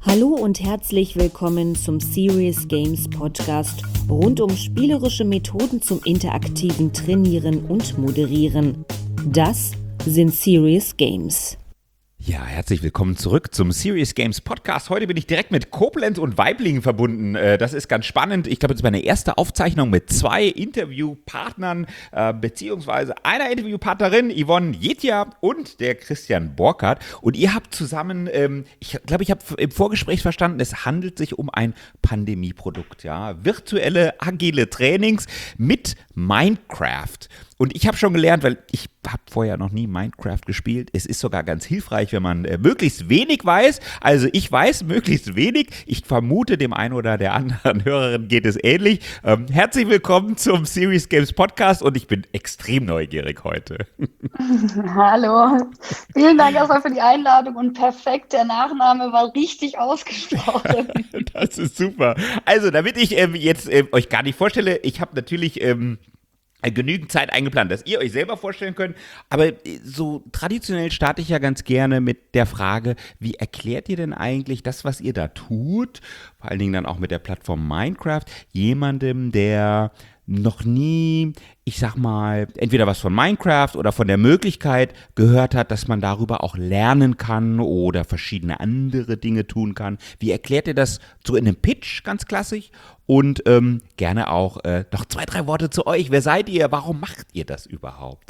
Hallo und herzlich willkommen zum Serious Games Podcast rund um spielerische Methoden zum interaktiven Trainieren und Moderieren. Das sind Serious Games. Ja, herzlich willkommen zurück zum Serious Games Podcast. Heute bin ich direkt mit Koblenz und Waiblingen verbunden. Das ist ganz spannend. Ich glaube, das ist meine erste Aufzeichnung mit zwei Interviewpartnern, beziehungsweise einer Interviewpartnerin, Yvonne Jetja und der Christian Borkert. Und ihr habt zusammen, ich glaube, ich habe im Vorgespräch verstanden, es handelt sich um ein Pandemieprodukt. Ja? Virtuelle, agile Trainings mit Minecraft. Und ich habe schon gelernt, weil ich habe vorher noch nie Minecraft gespielt. Es ist sogar ganz hilfreich, wenn man möglichst wenig weiß. Also ich weiß möglichst wenig. Ich vermute, dem einen oder der anderen Hörerin geht es ähnlich. Herzlich willkommen zum Serious Games Podcast und ich bin extrem neugierig heute. Hallo, vielen Dank erstmal für die Einladung und perfekt, der Nachname war richtig ausgesprochen. Das ist super. Also damit ich jetzt euch gar nicht vorstelle, ich habe natürlich genügend Zeit eingeplant, dass ihr euch selber vorstellen könnt. Aber so traditionell starte ich ja ganz gerne mit der Frage, wie erklärt ihr denn eigentlich das, was ihr da tut, vor allen Dingen dann auch mit der Plattform Minecraft, jemandem, der noch nie, ich sag mal, entweder was von Minecraft oder von der Möglichkeit gehört hat, dass man darüber auch lernen kann oder verschiedene andere Dinge tun kann. Wie erklärt ihr das so in einem Pitch, ganz klassisch? Und gerne auch noch 2, 3 Worte zu euch. Wer seid ihr? Warum macht ihr das überhaupt?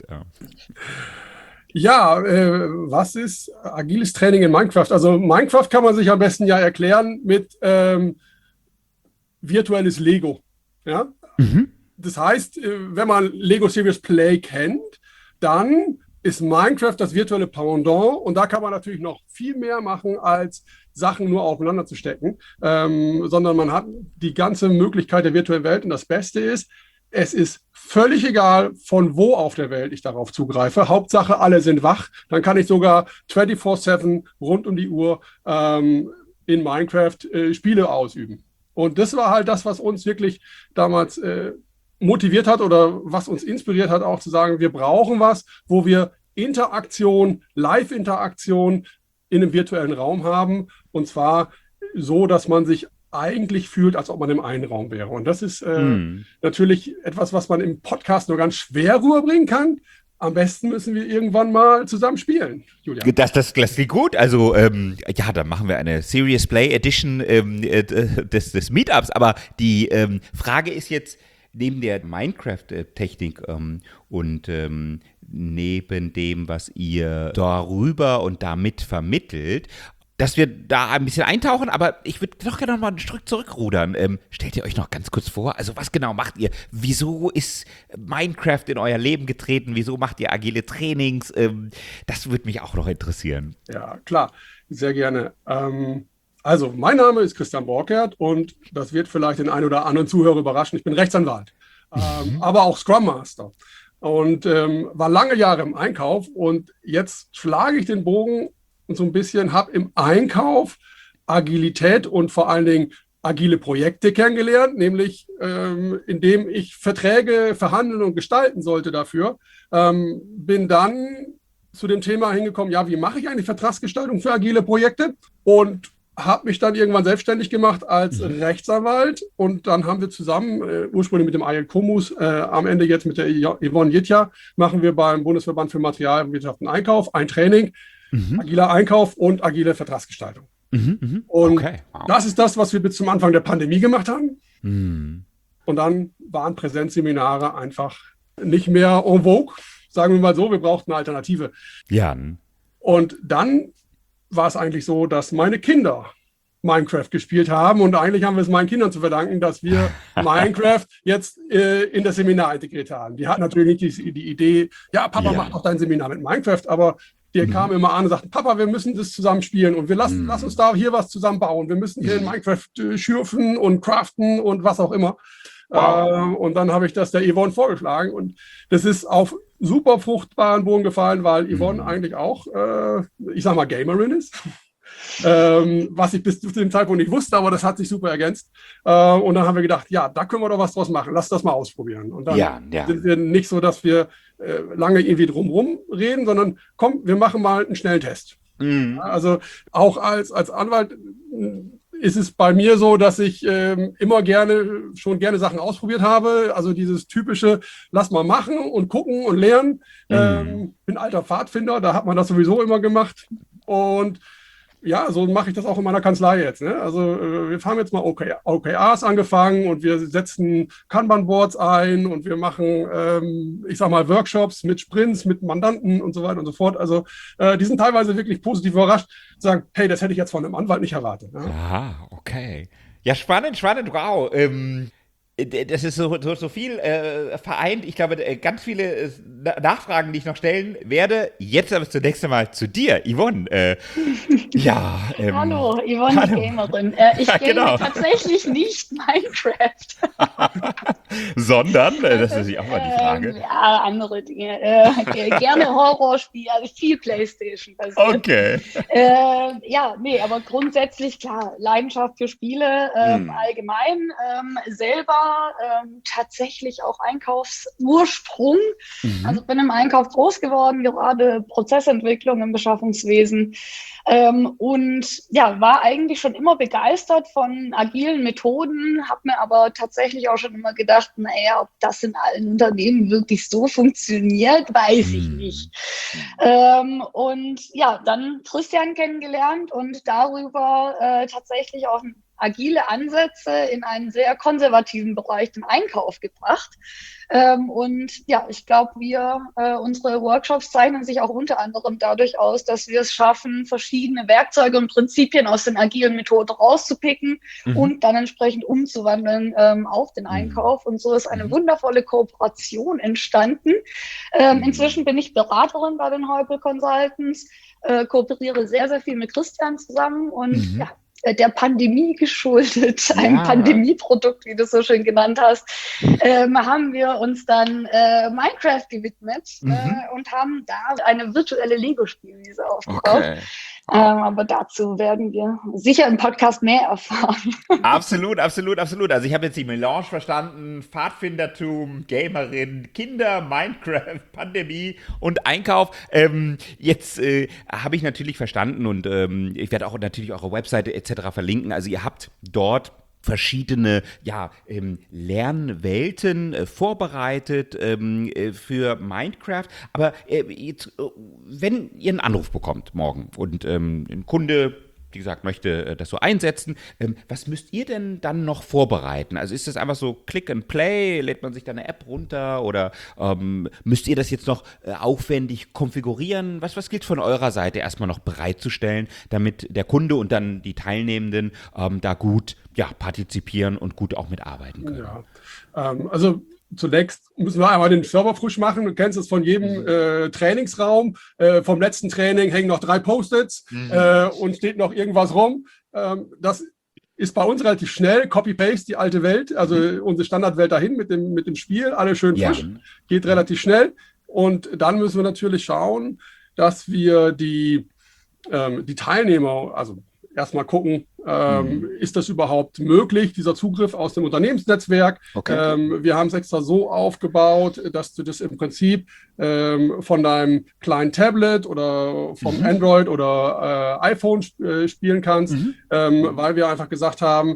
Ja, was ist agiles Training in Minecraft? Also Minecraft kann man sich am besten ja erklären mit virtuelles Lego. Ja? Mhm. Das heißt, wenn man Lego Serious Play kennt, dann ist Minecraft das virtuelle Pendant und da kann man natürlich noch viel mehr machen, als Sachen nur aufeinander zu stecken, sondern man hat die ganze Möglichkeit der virtuellen Welt und das Beste ist, es ist völlig egal, von wo auf der Welt ich darauf zugreife. Hauptsache, alle sind wach. Dann kann ich sogar 24/7 rund um die Uhr in Minecraft Spiele ausüben. Und das war halt das, was uns wirklich damals motiviert hat oder was uns inspiriert hat, auch zu sagen, wir brauchen was, wo wir Interaktion, Live-Interaktion in einem virtuellen Raum haben. Und zwar so, dass man sich eigentlich fühlt, als ob man im einen Raum wäre. Und das ist natürlich etwas, was man im Podcast nur ganz schwer rüberbringen kann. Am besten müssen wir irgendwann mal zusammen spielen, Julia. Das klingt gut. Also, ja, dann machen wir eine Serious Play Edition des Meetups. Aber die Frage ist jetzt, neben der Minecraft-Technik und neben dem, was ihr darüber und damit vermittelt, dass wir da ein bisschen eintauchen, aber ich würde doch gerne noch mal ein Stück zurückrudern. Stellt ihr euch noch ganz kurz vor, also was genau macht ihr? Wieso ist Minecraft in euer Leben getreten? Wieso macht ihr agile Trainings? Das würde mich auch noch interessieren. Ja, klar, sehr gerne. Also, mein Name ist Christian Borkert und das wird vielleicht den einen oder anderen Zuhörer überraschen. Ich bin Rechtsanwalt, aber auch Scrum Master und war lange Jahre im Einkauf und jetzt schlage ich den Bogen und so ein bisschen habe im Einkauf Agilität und vor allen Dingen agile Projekte kennengelernt, nämlich indem ich Verträge verhandeln und gestalten sollte dafür, bin dann zu dem Thema hingekommen, ja, wie mache ich eigentlich Vertragsgestaltung für agile Projekte? Und habe mich dann irgendwann selbstständig gemacht als Rechtsanwalt und dann haben wir zusammen, ursprünglich mit dem Ayel Komus, am Ende jetzt mit der Yvonne Jetja, machen wir beim Bundesverband für Materialwirtschaft und Einkauf ein Training, agiler Einkauf und agile Vertragsgestaltung. Und Okay. Wow. das ist das, was wir bis zum Anfang der Pandemie gemacht haben. Mhm. Und dann waren Präsenzseminare einfach nicht mehr en vogue, sagen wir mal so, wir brauchten eine Alternative. Ja. Und dann war es eigentlich so, dass meine Kinder Minecraft gespielt haben und eigentlich haben wir es meinen Kindern zu verdanken, dass wir Minecraft jetzt in das Seminar integriert haben. Die hatten natürlich nicht die Idee, ja, Papa, mach doch dein Seminar mit Minecraft, aber die kamen immer an und sagten, Papa, wir müssen das zusammen spielen und lass uns da hier was zusammen bauen. Wir müssen hier in Minecraft schürfen und craften und was auch immer. Wow. Und dann habe ich das der Yvonne vorgeschlagen und das ist auf super fruchtbaren Boden gefallen, weil Yvonne eigentlich auch, ich sag mal, Gamerin ist. Was ich bis zu dem Zeitpunkt nicht wusste, aber das hat sich super ergänzt. Und dann haben wir gedacht, ja, da können wir doch was draus machen. Lass das mal ausprobieren. Und dann sind wir nicht so, dass wir lange irgendwie drumherum reden, sondern komm, wir machen mal einen schnellen Test. Also auch als Anwalt ist es bei mir so, dass ich immer schon gerne Sachen ausprobiert habe. Also dieses typische, lass mal machen und gucken und lernen. Bin alter Pfadfinder, da hat man das sowieso immer gemacht. Und ja, so mache ich das auch in meiner Kanzlei jetzt. Ne? Also wir haben jetzt mal OKRs angefangen und wir setzen Kanban-Boards ein und wir machen, ich sag mal, Workshops mit Sprints, mit Mandanten und so weiter und so fort. Also die sind teilweise wirklich positiv überrascht, sagen, hey, das hätte ich jetzt von einem Anwalt nicht erwartet. Ne? Aha, okay. Ja, spannend, wow. Das ist so viel vereint. Ich glaube, ganz viele Nachfragen, die ich noch stellen werde. Jetzt aber zunächst einmal zu dir, Yvonne. Hallo, Yvonne, hallo. die Gamerin. Ich game genau. tatsächlich nicht Minecraft. Sondern, das ist natürlich auch mal die Frage. Ja, andere Dinge. Gerne Horrorspiele, also viel Playstation basiert. Okay. Aber grundsätzlich klar, Leidenschaft für Spiele allgemein, selber tatsächlich auch Einkaufsursprung. Also bin im Einkauf groß geworden, gerade Prozessentwicklung im Beschaffungswesen. War eigentlich schon immer begeistert von agilen Methoden, habe mir aber tatsächlich auch schon immer gedacht, naja, ob das in allen Unternehmen wirklich so funktioniert, weiß ich nicht. Dann Christian kennengelernt und darüber tatsächlich auch agile Ansätze in einen sehr konservativen Bereich, den Einkauf, gebracht. Ich glaube, unsere Workshops zeichnen sich auch unter anderem dadurch aus, dass wir es schaffen, verschiedene Werkzeuge und Prinzipien aus den agilen Methoden rauszupicken und dann entsprechend umzuwandeln auf den Einkauf. Und so ist eine wundervolle Kooperation entstanden. Inzwischen bin ich Beraterin bei den Heupel Consultants, kooperiere sehr, sehr viel mit Christian zusammen und der Pandemie geschuldet, einem Pandemieprodukt, wie du so schön genannt hast, haben wir uns dann Minecraft gewidmet und haben da eine virtuelle Lego-Spielwiese aufgebaut. Okay. Aber dazu werden wir sicher im Podcast mehr erfahren. Absolut. Also ich habe jetzt die Melange verstanden: Pfadfindertum, Gamerin, Kinder, Minecraft, Pandemie und Einkauf. Jetzt habe ich natürlich verstanden und ich werde auch natürlich eure Webseite etc. verlinken. Also ihr habt dort verschiedene Lernwelten vorbereitet für Minecraft. Aber jetzt, wenn ihr einen Anruf bekommt morgen und ein Kunde, wie gesagt, möchte das so einsetzen, was müsst ihr denn dann noch vorbereiten? Also ist das einfach so Click and Play, lädt man sich da eine App runter oder müsst ihr das jetzt noch aufwendig konfigurieren? Was gilt von eurer Seite erstmal noch bereitzustellen, damit der Kunde und dann die Teilnehmenden da gut partizipieren und gut auch mitarbeiten können? Ja, also zunächst müssen wir einmal den Server frisch machen. Du kennst es von jedem Trainingsraum. Vom letzten Training hängen noch 3 Post-its und steht noch irgendwas rum. Das ist bei uns relativ schnell. Copy-Paste, die alte Welt, also unsere Standardwelt dahin mit dem Spiel. Alles schön frisch. Geht relativ schnell. Und dann müssen wir natürlich schauen, dass wir die Teilnehmer, also erstmal gucken, ist das überhaupt möglich, dieser Zugriff aus dem Unternehmensnetzwerk? Okay. Wir haben es extra so aufgebaut, dass du das im Prinzip von deinem kleinen Tablet oder vom Android oder iPhone spielen kannst, weil wir einfach gesagt haben,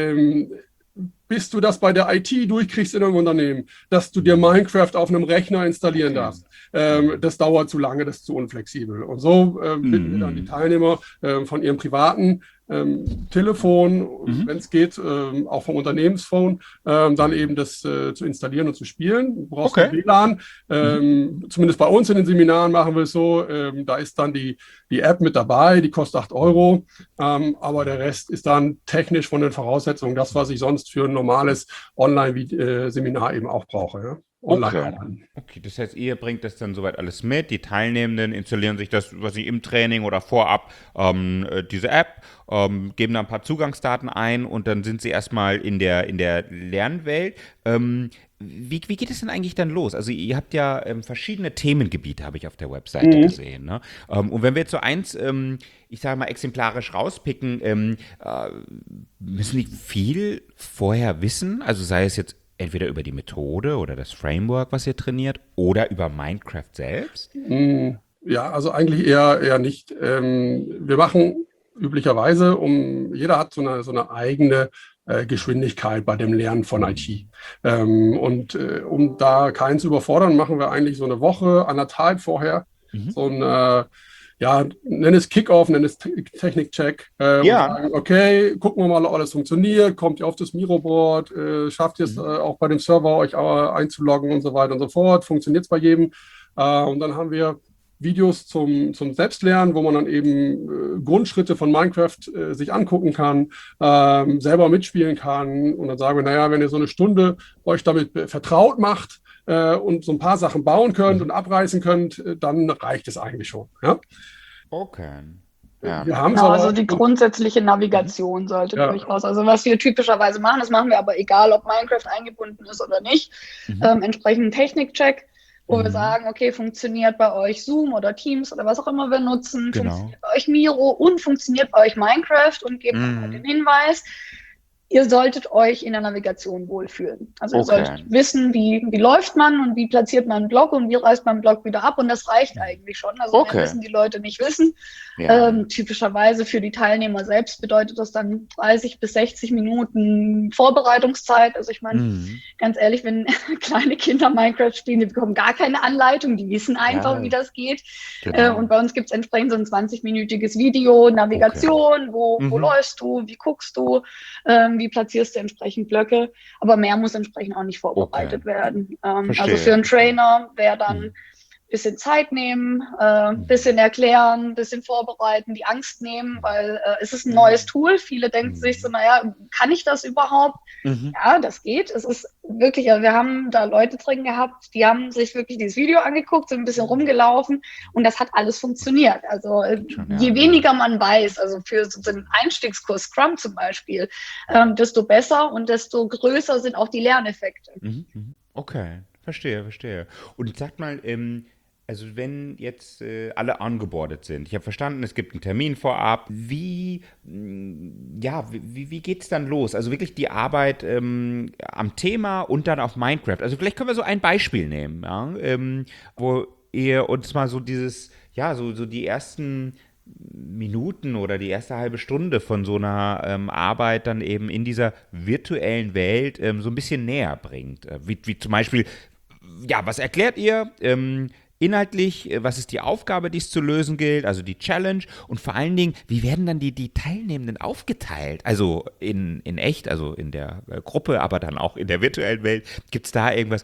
bis du das bei der IT durchkriegst in einem Unternehmen, dass du dir Minecraft auf einem Rechner installieren darfst. Das dauert zu lange, das ist zu unflexibel. Und so bitten wir dann die Teilnehmer von ihrem privaten Telefon, wenn es geht, auch vom Unternehmensphone, dann eben das zu installieren und zu spielen. Du brauchst ein WLAN. Zumindest bei uns in den Seminaren machen wir es so, da ist dann die App mit dabei, die kostet 8 €, aber der Rest ist dann technisch von den Voraussetzungen das, was ich sonst für ein normales Online-Seminar eben auch brauche. Ja? Okay, das heißt, ihr bringt das dann soweit alles mit, die Teilnehmenden installieren sich das, was sie im Training oder vorab, diese App, geben da ein paar Zugangsdaten ein und dann sind sie erstmal in der Lernwelt. Wie geht es denn eigentlich dann los? Also ihr habt ja verschiedene Themengebiete, habe ich auf der Webseite gesehen. Ne? Und wenn wir jetzt so eins, ich sage mal, exemplarisch rauspicken, müssen die viel vorher wissen? Also sei es jetzt entweder über die Methode oder das Framework, was ihr trainiert, oder über Minecraft selbst? Ja, also eigentlich eher nicht. Wir machen üblicherweise, jeder hat so eine eigene Geschwindigkeit bei dem Lernen von IT. Um da keinen zu überfordern, machen wir eigentlich so eine Woche, 1,5 vorher so ein nenn es Kickoff, nenn es Technik-Check. Und sagen, okay, gucken wir mal, ob alles funktioniert. Kommt ihr auf das Miro-Board? Schafft ihr es auch bei dem Server, euch einzuloggen und so weiter und so fort? Funktioniert es bei jedem? Und dann haben wir Videos zum Selbstlernen, wo man dann eben Grundschritte von Minecraft sich angucken kann, selber mitspielen kann. Und dann sagen wir, naja, wenn ihr so eine Stunde euch damit vertraut macht, und so ein paar Sachen bauen könnt und abreißen könnt, dann reicht es eigentlich schon. Ja? Okay. Ja. Also die grundsätzliche Navigation sollte durchaus, also was wir typischerweise machen, das machen wir aber egal, ob Minecraft eingebunden ist oder nicht, entsprechenden Technik-Check, wo wir sagen, okay, funktioniert bei euch Zoom oder Teams oder was auch immer wir nutzen, funktioniert bei euch Miro und funktioniert bei euch Minecraft und geben dann den Hinweis, ihr solltet euch in der Navigation wohlfühlen. Also ihr solltet wissen, wie läuft man und wie platziert man einen Block und wie reißt man einen Block wieder ab und das reicht eigentlich schon. Also mehr müssen die Leute nicht wissen. Typischerweise für die Teilnehmer selbst bedeutet das dann 30 bis 60 Minuten Vorbereitungszeit. Also ich meine, ganz ehrlich, wenn kleine Kinder Minecraft spielen, die bekommen gar keine Anleitung, die wissen einfach, wie das geht. Und bei uns gibt es entsprechend so ein 20-minütiges Video, Navigation, wo läufst du, wie guckst du, wie platzierst du entsprechend Blöcke, aber mehr muss entsprechend auch nicht vorbereitet werden. Also für einen Trainer wäre dann ein bisschen Zeit nehmen, ein bisschen erklären, ein bisschen vorbereiten, die Angst nehmen, weil es ist ein neues Tool. Viele denken sich so, naja, kann ich das überhaupt? Ja, das geht. Es ist wirklich, also wir haben da Leute drin gehabt, die haben sich wirklich dieses Video angeguckt, sind ein bisschen rumgelaufen und das hat alles funktioniert. Also je weniger man weiß, also für so einen Einstiegskurs Scrum zum Beispiel, desto besser und desto größer sind auch die Lerneffekte. Okay, verstehe. Und sagt mal, also wenn jetzt alle ongeboardet sind, ich habe verstanden, es gibt einen Termin vorab, wie geht es dann los? Also wirklich die Arbeit am Thema und dann auf Minecraft. Also vielleicht können wir so ein Beispiel nehmen, wo ihr uns mal so dieses, so die ersten Minuten oder die erste halbe Stunde von so einer Arbeit dann eben in dieser virtuellen Welt so ein bisschen näher bringt. Wie zum Beispiel, was erklärt ihr? Inhaltlich, was ist die Aufgabe, die es zu lösen gilt, also die Challenge und vor allen Dingen, wie werden dann die Teilnehmenden aufgeteilt? Also in echt, also in der Gruppe, aber dann auch in der virtuellen Welt. Gibt es da irgendwas,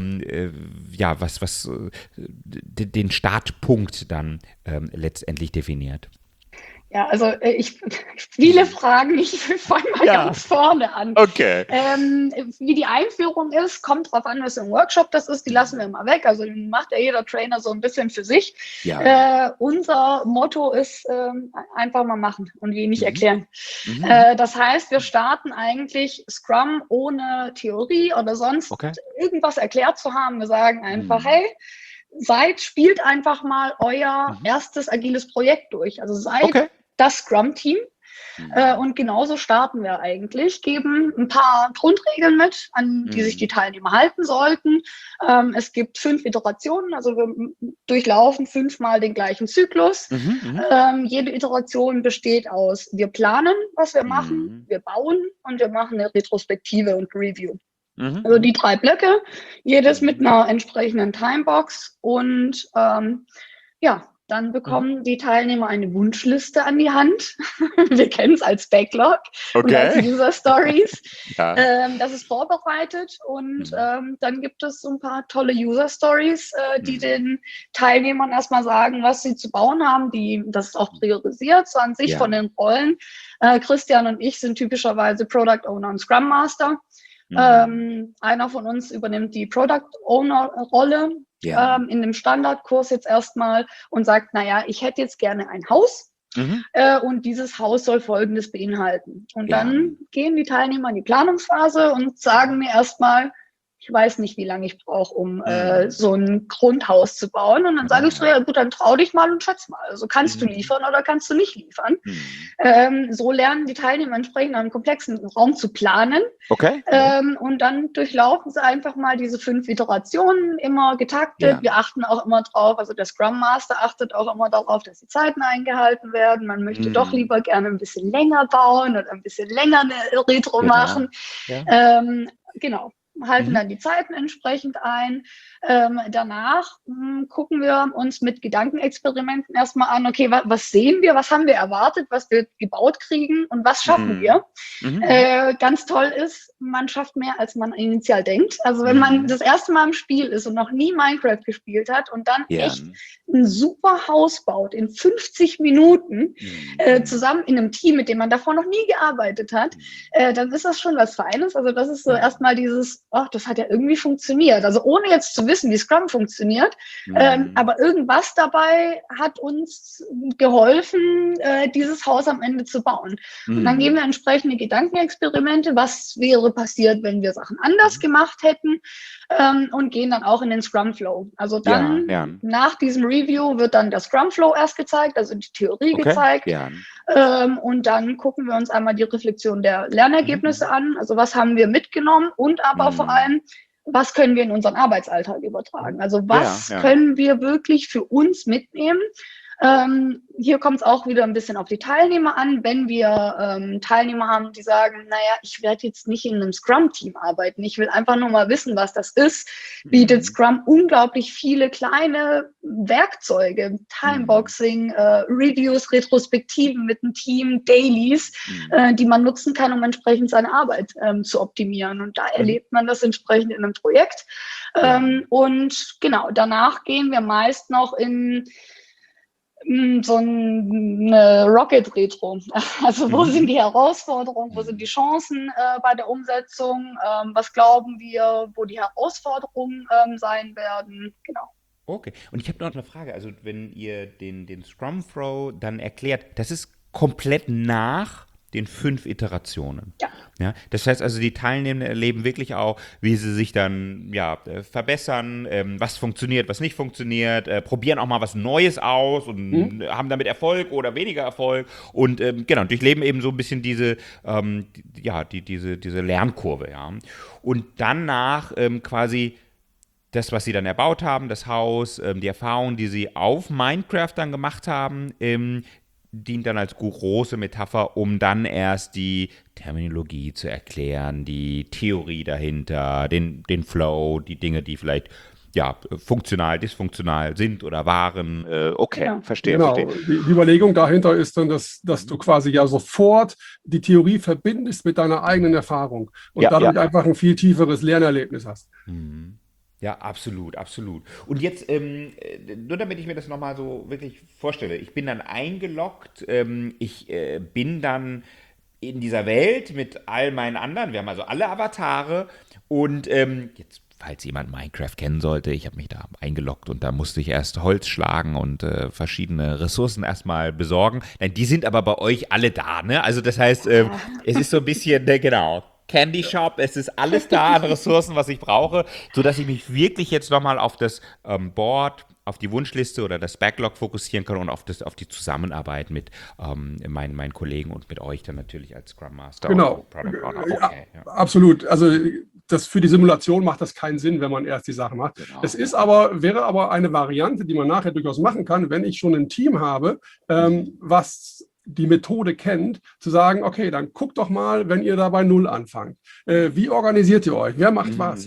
was den Startpunkt dann letztendlich definiert? Ja, also viele Fragen, ich fange mal ganz vorne an. Okay. Wie die Einführung ist, kommt drauf an, was für ein Workshop das ist, die lassen wir mal weg. Also macht ja jeder Trainer so ein bisschen für sich. Unser Motto ist einfach mal machen und wenig erklären. Das heißt, wir starten eigentlich Scrum ohne Theorie oder sonst irgendwas erklärt zu haben. Wir sagen einfach, hey, spielt einfach mal euer erstes agiles Projekt durch. Also seid das Scrum-Team. Und genauso starten wir eigentlich, geben ein paar Grundregeln mit, an die sich die Teilnehmer halten sollten. Es gibt 5 Iterationen, also wir durchlaufen 5-mal den gleichen Zyklus. Jede Iteration besteht aus, wir planen, was wir machen, wir bauen und wir machen eine Retrospektive und Review. Also die 3 Blöcke, jedes mit einer entsprechenden Timebox und dann bekommen die Teilnehmer eine Wunschliste an die Hand. Wir kennen es als Backlog und als User Stories. Das ist vorbereitet und dann gibt es so ein paar tolle User Stories, die den Teilnehmern erstmal sagen, was sie zu bauen haben. Das ist auch priorisiert, so an sich von den Rollen. Christian und ich sind typischerweise Product Owner und Scrum Master. Einer von uns übernimmt die Product Owner Rolle in dem Standardkurs jetzt erstmal und sagt, naja, ich hätte jetzt gerne ein Haus und dieses Haus soll Folgendes beinhalten. Und dann gehen die Teilnehmer in die Planungsphase und sagen mir erstmal, ich weiß nicht, wie lange ich brauche, um so ein Grundhaus zu bauen. Und dann sage ich so, ja gut, dann trau dich mal und schätz mal. Also kannst du liefern oder kannst du nicht liefern? So lernen die Teilnehmer entsprechend einen komplexen Raum zu planen. Okay. Und dann durchlaufen sie einfach mal diese 5 Iterationen, immer getaktet. Ja. Wir achten auch immer drauf, also der Scrum Master achtet auch immer darauf, dass die Zeiten eingehalten werden. Man möchte doch lieber gerne ein bisschen länger bauen oder ein bisschen länger eine Retro machen. Ja. Genau. Halten dann die Zeiten entsprechend ein. Danach gucken wir uns mit Gedankenexperimenten erstmal an, okay, was sehen wir, was haben wir erwartet, was wir gebaut kriegen und was schaffen wir. Ganz toll ist, man schafft mehr, als man initial denkt. Also wenn man das erste Mal im Spiel ist und noch nie Minecraft gespielt hat und dann echt ein super Haus baut in 50 Minuten zusammen in einem Team, mit dem man davor noch nie gearbeitet hat, dann ist das schon was Feines. Also das ist so erstmal dieses, ach, das hat ja irgendwie funktioniert. Also ohne jetzt zu wissen, wie Scrum funktioniert, aber irgendwas dabei hat uns geholfen, dieses Haus am Ende zu bauen. Und dann gehen wir entsprechende Gedankenexperimente, was wäre passiert, wenn wir Sachen anders gemacht hätten, und gehen dann auch in den Scrum Flow. Also dann nach diesem Review wird dann der Scrum Flow erst gezeigt, also die Theorie gezeigt. Und dann gucken wir uns einmal die Reflexion der Lernergebnisse an. Also was haben wir mitgenommen und aber vor allem, was können wir in unseren Arbeitsalltag übertragen? Also was können wir wirklich für uns mitnehmen? Hier kommt es auch wieder ein bisschen auf die Teilnehmer an. Wenn wir Teilnehmer haben, die sagen, naja, ich werde jetzt nicht in einem Scrum-Team arbeiten, ich will einfach nur mal wissen, was das ist, bietet Scrum unglaublich viele kleine Werkzeuge, Timeboxing, Reviews, Retrospektiven mit dem Team, Dailies, die man nutzen kann, um entsprechend seine Arbeit zu optimieren. Und da erlebt man das entsprechend in einem Projekt. Und genau, danach gehen wir meist noch in so eine Rocket-Retro. Also wo sind die Herausforderungen, wo sind die Chancen bei der Umsetzung, was glauben wir, wo die Herausforderungen sein werden, genau. Okay, und ich habe noch eine Frage, also wenn ihr den Scrum Flow dann erklärt, das ist komplett nach den 5 Iterationen. Ja, das heißt also, die Teilnehmenden erleben wirklich auch, wie sie sich dann verbessern, was funktioniert, was nicht funktioniert, probieren auch mal was Neues aus und haben damit Erfolg oder weniger Erfolg und durchleben eben so ein bisschen diese Lernkurve. Ja. Und danach quasi das, was sie dann erbaut haben, das Haus, die Erfahrungen, die sie auf Minecraft dann gemacht haben, dient dann als große Metapher, um dann erst die Terminologie zu erklären, die Theorie dahinter, den Flow, die Dinge, die vielleicht funktional, dysfunktional sind oder waren. Verstehe. Genau, die Überlegung dahinter ist dann, dass du quasi sofort die Theorie verbindest mit deiner eigenen Erfahrung und dadurch einfach ein viel tieferes Lernerlebnis hast. Ja, absolut. Und jetzt, nur damit ich mir das nochmal so wirklich vorstelle, ich bin dann eingeloggt, ich bin dann in dieser Welt mit all meinen anderen, wir haben also alle Avatare und jetzt, falls jemand Minecraft kennen sollte, ich habe mich da eingeloggt und da musste ich erst Holz schlagen und verschiedene Ressourcen erstmal besorgen. Nein, die sind aber bei euch alle da, ne? Also das heißt, es ist so ein bisschen, Candy Shop, es ist alles da an Ressourcen, was ich brauche, sodass ich mich wirklich jetzt nochmal auf das Board, auf die Wunschliste oder das Backlog fokussieren kann und auf die Zusammenarbeit mit meinen Kollegen und mit euch dann natürlich als Scrum Master. Genau, absolut. Also für die Simulation macht das keinen Sinn, wenn man erst die Sache macht. Genau. Es wäre aber eine Variante, die man nachher durchaus machen kann, wenn ich schon ein Team habe, was die Methode kennt, zu sagen, okay, dann guckt doch mal, wenn ihr da bei Null anfangt. Wie organisiert ihr euch? Wer macht was?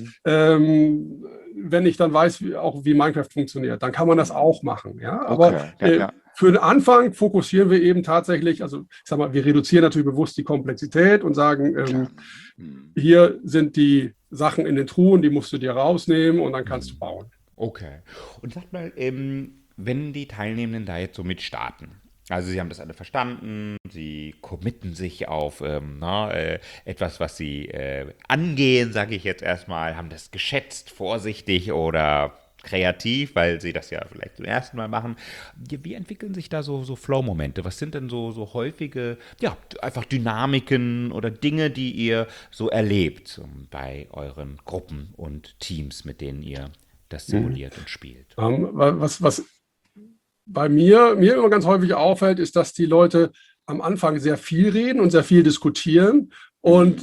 Wenn ich dann weiß, wie Minecraft funktioniert, dann kann man das auch machen. Ja? Aber für den Anfang fokussieren wir eben tatsächlich, also ich sag mal, wir reduzieren natürlich bewusst die Komplexität und sagen, hier sind die Sachen in den Truhen, die musst du dir rausnehmen und dann kannst du bauen. Okay. Und sag mal, wenn die Teilnehmenden da jetzt so mit starten, also sie haben das alle verstanden, sie committen sich auf etwas, was sie angehen, sage ich jetzt erstmal, haben das geschätzt, vorsichtig oder kreativ, weil sie das ja vielleicht zum ersten Mal machen. Wie entwickeln sich da so Flow-Momente? Was sind denn so häufige, ja, einfach Dynamiken oder Dinge, die ihr so erlebt bei euren Gruppen und Teams, mit denen ihr das simuliert und spielt? Was bei mir immer ganz häufig auffällt, ist, dass die Leute am Anfang sehr viel reden und sehr viel diskutieren und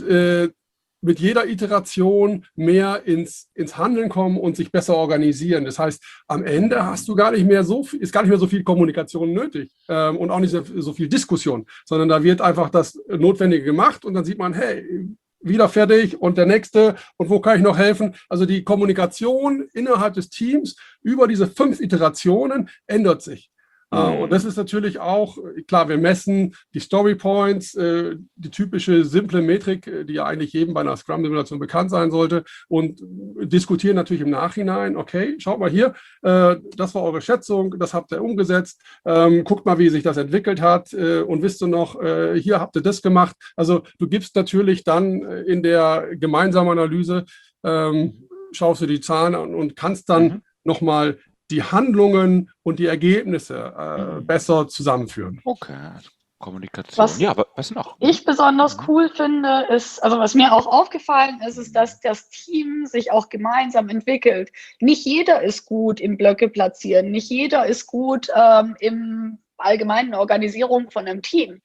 mit jeder Iteration mehr ins Handeln kommen und sich besser organisieren. Das heißt, am Ende ist gar nicht mehr so viel Kommunikation nötig und auch nicht so viel Diskussion, sondern da wird einfach das Notwendige gemacht und dann sieht man, hey, wieder fertig und der nächste und wo kann ich noch helfen? Also die Kommunikation innerhalb des Teams über diese 5 Iterationen ändert sich. Und das ist natürlich auch, klar, wir messen die Story Points, die typische simple Metrik, die ja eigentlich jedem bei einer Scrum-Simulation bekannt sein sollte und diskutieren natürlich im Nachhinein, okay, schaut mal hier, das war eure Schätzung, das habt ihr umgesetzt, guckt mal, wie sich das entwickelt hat und wisst ihr noch, hier habt ihr das gemacht. Also du gibst natürlich dann in der gemeinsamen Analyse, schaust du die Zahlen an und kannst dann nochmal die Handlungen und die Ergebnisse besser zusammenführen. Okay, Kommunikation. Was noch? Ich besonders cool finde, ist, also was mir auch aufgefallen ist, ist, dass das Team sich auch gemeinsam entwickelt. Nicht jeder ist gut im Blöcke platzieren, nicht jeder ist gut im allgemeinen Organisierung von einem Team.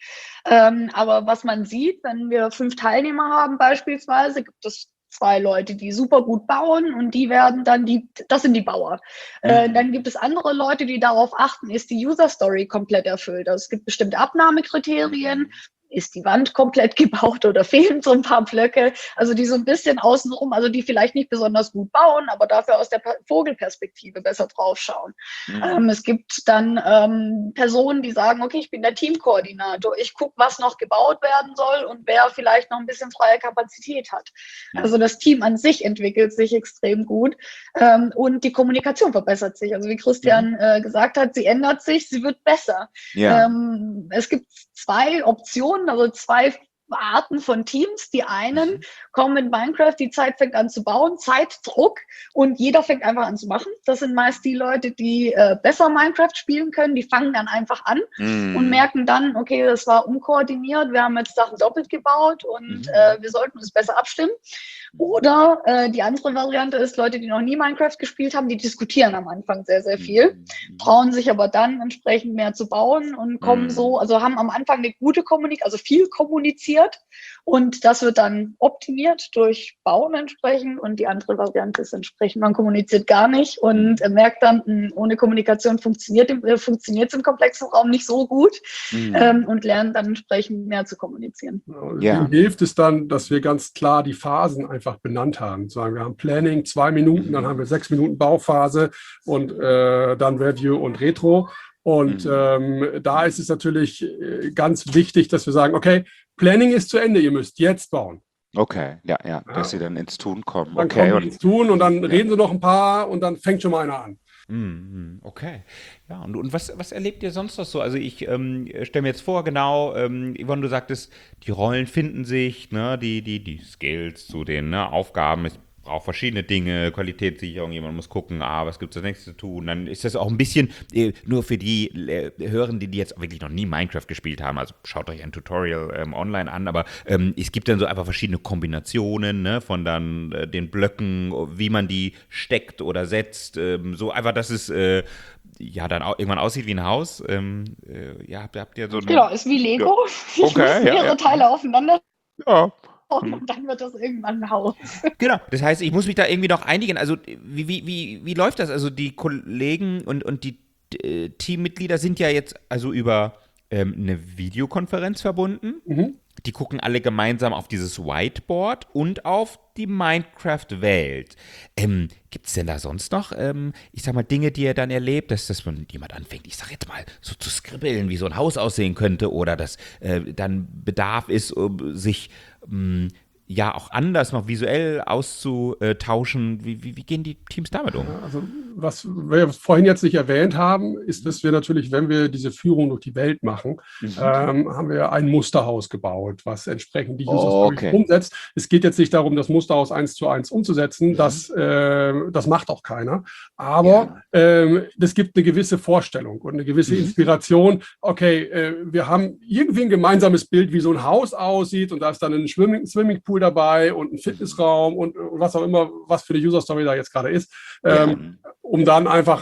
Aber was man sieht, wenn wir 5 Teilnehmer haben beispielsweise, gibt es 2 Leute, die super gut bauen und die werden dann das sind die Bauer. Dann gibt es andere Leute, die darauf achten, ist die User Story komplett erfüllt. Also es gibt bestimmte Abnahmekriterien. Ist die Wand komplett gebaut oder fehlen so ein paar Blöcke? Also die so ein bisschen außenrum, also die vielleicht nicht besonders gut bauen, aber dafür aus der Vogelperspektive besser draufschauen. Es gibt dann Personen, die sagen, okay, ich bin der Teamkoordinator, ich gucke, was noch gebaut werden soll und wer vielleicht noch ein bisschen freie Kapazität hat. Also das Team an sich entwickelt sich extrem gut und die Kommunikation verbessert sich. Also wie Christian gesagt hat, sie ändert sich, sie wird besser. Ja. Es gibt 2 Optionen, also 2 Arten von Teams. Die einen kommen in Minecraft, die Zeit fängt an zu bauen, Zeitdruck und jeder fängt einfach an zu machen. Das sind meist die Leute, die besser Minecraft spielen können, die fangen dann einfach an und merken dann, okay, das war unkoordiniert, wir haben jetzt Sachen doppelt gebaut und wir sollten uns besser abstimmen. Oder die andere Variante ist, Leute, die noch nie Minecraft gespielt haben, die diskutieren am Anfang sehr, sehr viel, trauen sich aber dann entsprechend mehr zu bauen und kommen so, also haben am Anfang eine gute Kommunikation, also viel kommuniziert und das wird dann optimiert durch Bauen entsprechend und die andere Variante ist entsprechend, man kommuniziert gar nicht und merkt dann, ohne Kommunikation funktioniert es im komplexen Raum nicht so gut und lernt dann entsprechend mehr zu kommunizieren. Ja. Dem hilft es dann, dass wir ganz klar die Phasen einfach benannt haben. Sagen wir haben Planning 2 Minuten, dann haben wir 6 Minuten Bauphase und dann Review und Retro. Und da ist es natürlich ganz wichtig, dass wir sagen, okay, Planning ist zu Ende, ihr müsst jetzt bauen. Okay, ja, dass sie dann ins Tun kommen. Dann kommen die ins Tun und dann reden sie noch ein paar und dann fängt schon mal einer an. Okay. Ja, und was erlebt ihr sonst noch so? Also ich stelle mir jetzt vor, genau, Yvonne, du sagtest, die Rollen finden sich, ne, die Skills zu den Aufgaben, es braucht verschiedene Dinge, Qualitätssicherung, jemand muss gucken, was gibt es das nächste zu tun. Dann ist das auch ein bisschen nur für die Hörenden, die jetzt wirklich noch nie Minecraft gespielt haben, also schaut euch ein Tutorial online an, aber es gibt dann so einfach verschiedene Kombinationen, ne, von dann den Blöcken, wie man die steckt oder setzt, so einfach, dass es dann auch irgendwann aussieht wie ein Haus. Habt ihr so eine... Genau, ist wie Lego. Ja. Okay, mehrere Teile aufeinander. Ja. Und dann wird das irgendwann ein Haus. Genau, das heißt, ich muss mich da irgendwie noch einigen. Also wie läuft das? Also die Kollegen und die Teammitglieder sind ja jetzt also über eine Videokonferenz verbunden. Die gucken alle gemeinsam auf dieses Whiteboard und auf die Minecraft-Welt. Gibt es denn da sonst noch, ich sag mal, Dinge, die ihr dann erlebt, dass man jemand anfängt, ich sag jetzt mal, so zu skribbeln, wie so ein Haus aussehen könnte oder dass dann Bedarf ist, sich auch anders noch visuell auszutauschen. Wie gehen die Teams damit um? Also was wir vorhin jetzt nicht erwähnt haben, ist, dass wir natürlich, wenn wir diese Führung durch die Welt machen, haben wir ein Musterhaus gebaut, was entsprechend die User Story umsetzt. Es geht jetzt nicht darum, das Musterhaus 1:1 umzusetzen, das macht auch keiner, aber das gibt eine gewisse Vorstellung und eine gewisse Inspiration. Okay, wir haben irgendwie ein gemeinsames Bild, wie so ein Haus aussieht, und da ist dann ein Swimmingpool dabei und ein Fitnessraum und was auch immer, was für eine User Story da jetzt gerade ist. Um dann einfach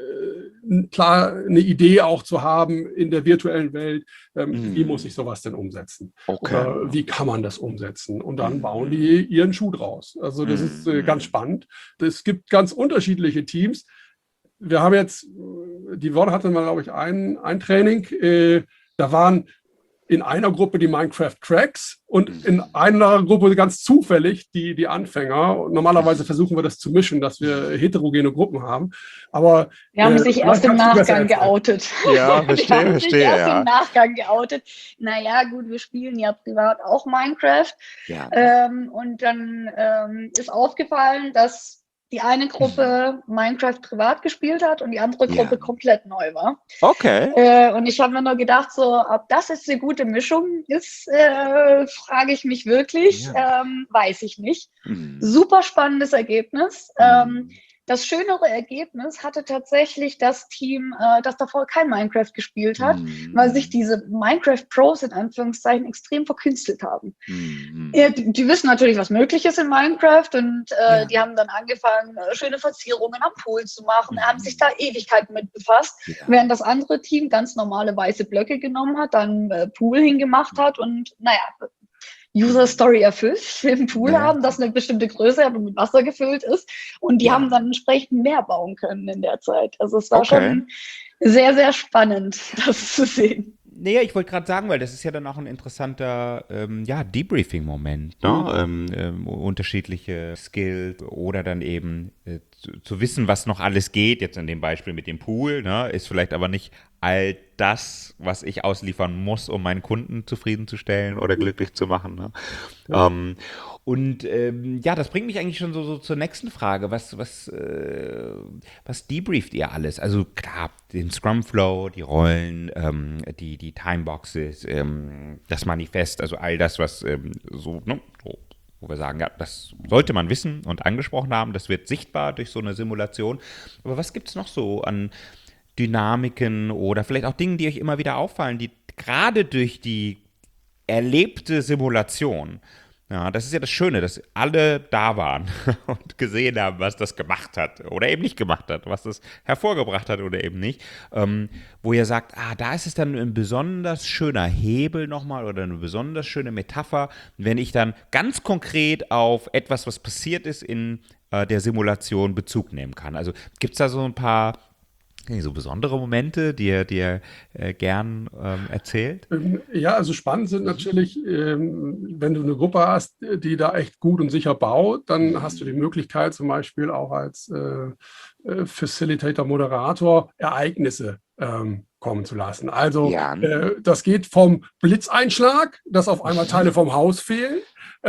klar eine Idee auch zu haben in der virtuellen Welt, wie muss ich sowas denn umsetzen? Oder wie kann man das umsetzen? Und dann bauen die ihren Schuh draus. Also das ist ganz spannend. Es gibt ganz unterschiedliche Teams. Wir haben jetzt, die Woche hatten wir, glaube ich, ein Training, da waren in einer Gruppe die Minecraft-Cracks und in einer Gruppe ganz zufällig die Anfänger. Und normalerweise versuchen wir das zu mischen, dass wir heterogene Gruppen haben. Aber die haben sich erst im Nachgang geoutet. Ja, verstehe. Erst im Nachgang geoutet. Naja, gut, wir spielen ja privat auch Minecraft. Ja. Und dann ist aufgefallen, dass die eine Gruppe Minecraft privat gespielt hat und die andere Gruppe komplett neu war. Okay. Und ich habe mir nur gedacht, so, ob das jetzt eine gute Mischung ist, frage ich mich wirklich. Weiß ich nicht. Super spannendes Ergebnis. Das schönere Ergebnis hatte tatsächlich das Team, das davor kein Minecraft gespielt hat, weil sich diese Minecraft-Pros in Anführungszeichen extrem verkünstelt haben. Die wissen natürlich, was möglich ist in Minecraft, und die haben dann angefangen, schöne Verzierungen am Pool zu machen, haben sich da Ewigkeiten mit befasst, während das andere Team ganz normale weiße Blöcke genommen hat, dann Pool hingemacht hat und User Story erfüllt, einen Pool haben, das eine bestimmte Größe hat und mit Wasser gefüllt ist. Und die haben dann entsprechend mehr bauen können in der Zeit. Also es war schon sehr, sehr spannend, das zu sehen. Naja, ich wollte gerade sagen, weil das ist ja dann auch ein interessanter Debriefing-Moment. Ne? Unterschiedliche Skills oder dann eben zu wissen, was noch alles geht, jetzt in dem Beispiel mit dem Pool, ne? Ist vielleicht aber nicht all das, was ich ausliefern muss, um meinen Kunden zufriedenzustellen oder glücklich zu machen. Ne? Das bringt mich eigentlich schon so zur nächsten Frage. Was debrieft ihr alles? Also klar, den Scrum Flow, die Rollen, die Timeboxes, das Manifest, also all das, was wo wir sagen, ja, das sollte man wissen und angesprochen haben, das wird sichtbar durch so eine Simulation. Aber was gibt es noch so an Dynamiken oder vielleicht auch Dingen, die euch immer wieder auffallen, die gerade durch die erlebte Simulation, das ist ja das Schöne, dass alle da waren und gesehen haben, was das gemacht hat oder eben nicht gemacht hat, was das hervorgebracht hat oder eben nicht, wo ihr sagt, da ist es dann ein besonders schöner Hebel nochmal oder eine besonders schöne Metapher, wenn ich dann ganz konkret auf etwas, was passiert ist in der Simulation Bezug nehmen kann. Also gibt es da so ein paar so besondere Momente, die ihr gern erzählt? Ja, also spannend sind natürlich, wenn du eine Gruppe hast, die da echt gut und sicher baut, dann hast du die Möglichkeit zum Beispiel auch als Facilitator, Moderator Ereignisse kommen zu lassen. Also das geht vom Blitzeinschlag, dass auf einmal Teile vom Haus fehlen,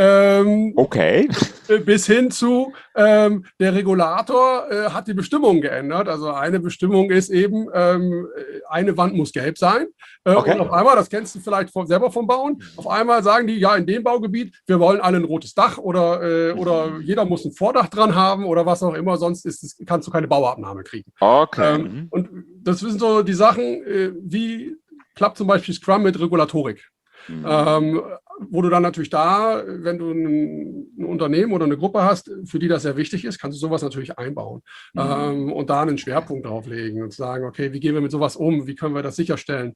bis hin zu der Regulator hat die Bestimmung geändert. Also eine Bestimmung ist eben, eine Wand muss gelb sein. Und auf einmal, das kennst du vielleicht selber vom Bauen, auf einmal sagen die, ja, in dem Baugebiet, wir wollen alle ein rotes Dach oder jeder muss ein Vordach dran haben oder was auch immer, sonst kannst du keine Bauabnahme kriegen. Und das sind so die Sachen, wie klappt zum Beispiel Scrum mit Regulatorik. Wo du dann natürlich wenn du ein Unternehmen oder eine Gruppe hast, für die das sehr wichtig ist, kannst du sowas natürlich einbauen und da einen Schwerpunkt drauf legen und sagen, okay, wie gehen wir mit sowas um, wie können wir das sicherstellen?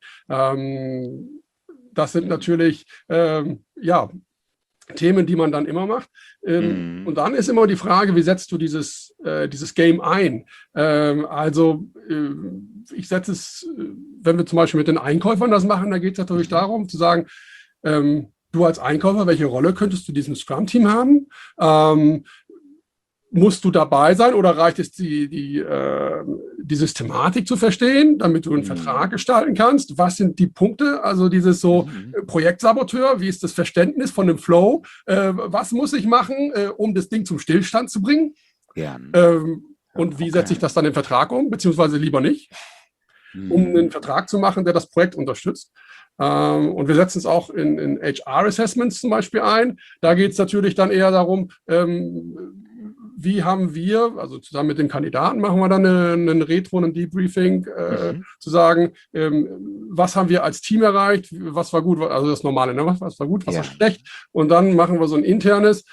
Das sind natürlich, Themen, die man dann immer macht. Und dann ist immer die Frage, wie setzt du dieses Game ein? Ich setze es, wenn wir zum Beispiel mit den Einkäufern das machen, da geht es natürlich darum zu sagen, du als Einkäufer, welche Rolle könntest du diesem Scrum-Team haben? Musst du dabei sein oder reicht es, die Systematik zu verstehen, damit du einen Vertrag gestalten kannst? Was sind die Punkte? Also dieses Projektsaboteur, wie ist das Verständnis von dem Flow? Was muss ich machen, um das Ding zum Stillstand zu bringen? und wie setze ich das dann in den Vertrag um, beziehungsweise lieber nicht, um einen Vertrag zu machen, der das Projekt unterstützt. Und wir setzen es auch in HR-Assessments zum Beispiel ein. Da geht es natürlich dann eher darum, wie haben wir, also zusammen mit dem Kandidaten machen wir dann einen Retro, ein Debriefing, zu sagen, was haben wir als Team erreicht, was war gut, also das Normale, ne? Was war gut, was war schlecht. Und dann machen wir so ein internes,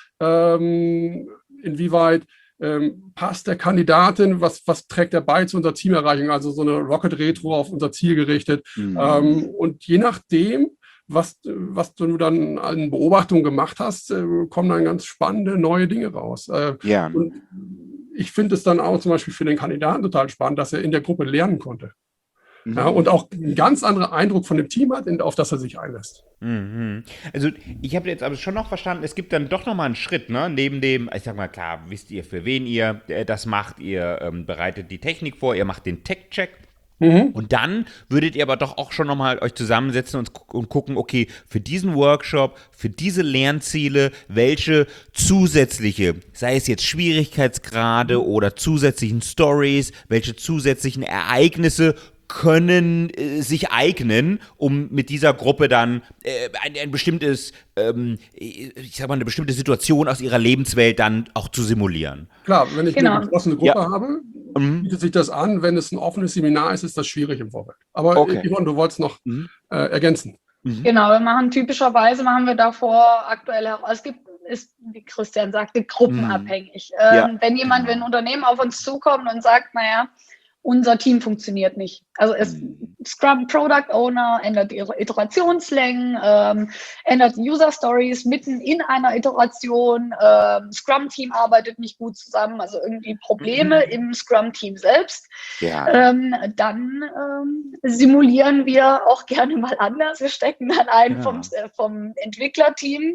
inwieweit passt der Kandidatin, was trägt er bei zu unserer Teamerreichung, also so eine Rocket-Retro auf unser Ziel gerichtet. Und je nachdem, was du dann an Beobachtungen gemacht hast, kommen dann ganz spannende neue Dinge raus. Und ich finde es dann auch zum Beispiel für den Kandidaten total spannend, dass er in der Gruppe lernen konnte. Ja, und auch einen ganz anderen Eindruck von dem Team hat, auf das er sich einlässt. Also ich habe jetzt aber schon noch verstanden, es gibt dann doch nochmal einen Schritt, ne? Neben dem, ich sag mal, klar, wisst ihr, für wen ihr das macht, ihr bereitet die Technik vor, ihr macht den Tech-Check. Und dann würdet ihr aber doch auch schon nochmal euch zusammensetzen und gucken, okay, für diesen Workshop, für diese Lernziele, welche zusätzliche, sei es jetzt Schwierigkeitsgrade oder zusätzlichen Stories, welche zusätzlichen Ereignisse können sich eignen, um mit dieser Gruppe dann ein bestimmtes, ich sag mal, eine bestimmte Situation aus ihrer Lebenswelt dann auch zu simulieren. Klar, wenn ich eine geschlossene Gruppe habe, bietet sich das an. Wenn es ein offenes Seminar ist, ist das schwierig im Vorfeld. Aber Yvonne, du wolltest noch ergänzen. Genau, typischerweise machen wir davor aktuelle, ist, wie Christian sagte, gruppenabhängig. Wenn ein Unternehmen auf uns zukommt und sagt, naja, unser Team funktioniert nicht. Also Scrum Product Owner ändert ihre Iterationslängen, ändert User Stories mitten in einer Iteration, Scrum Team arbeitet nicht gut zusammen, also irgendwie Probleme im Scrum Team selbst. Dann simulieren wir auch gerne mal anders. Wir stecken dann einen vom Entwicklerteam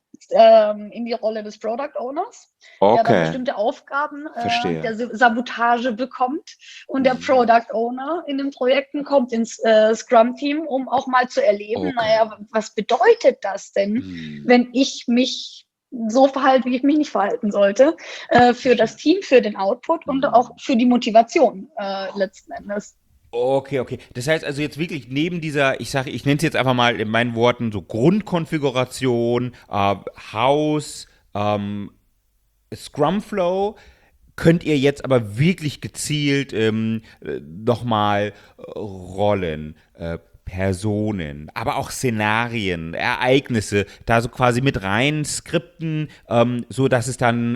in die Rolle des Product Owners, der dann bestimmte Aufgaben der Sabotage bekommt, und der Product Owner in den Projekten kommt ins Scrum-Team, um auch mal zu erleben, naja, was bedeutet das denn, wenn ich mich so verhalte, wie ich mich nicht verhalten sollte, für das Team, für den Output und auch für die Motivation letzten Endes. Okay. Das heißt also jetzt wirklich neben dieser, ich nenne es jetzt einfach mal in meinen Worten so Grundkonfiguration, Haus, Scrum Flow, könnt ihr jetzt aber wirklich gezielt nochmal Rollen, Personen, aber auch Szenarien, Ereignisse, da so quasi mit rein skripten, so dass es dann,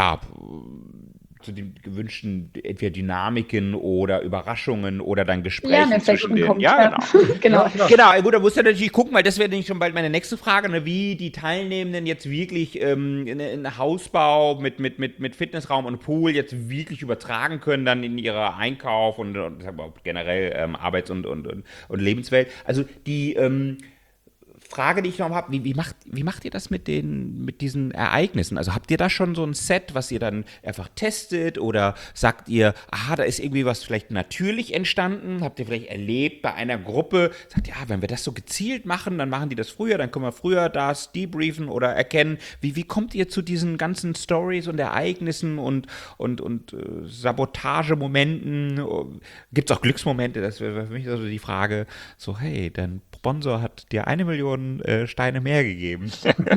zu den gewünschten entweder Dynamiken oder Überraschungen oder dann Gesprächen zwischen denen. Genau. Gut, da musst du natürlich gucken, weil das wäre nämlich schon bald meine nächste Frage, ne, wie die Teilnehmenden jetzt wirklich einen Hausbau mit Fitnessraum und Pool jetzt wirklich übertragen können dann in ihre Einkauf und generell Arbeits- und Lebenswelt. Also die Frage, die ich noch habe, wie macht ihr das mit diesen Ereignissen? Also habt ihr da schon so ein Set, was ihr dann einfach testet, oder sagt ihr, da ist irgendwie was vielleicht natürlich entstanden? Habt ihr vielleicht erlebt bei einer Gruppe, sagt ihr, wenn wir das so gezielt machen, dann machen die das früher, dann können wir früher das debriefen oder erkennen. Wie kommt ihr zu diesen ganzen Stories und Ereignissen und Sabotagemomenten? Gibt es auch Glücksmomente? Das wäre für mich also die Frage, so hey, dein Sponsor hat dir 1 Million Steine mehr gegeben.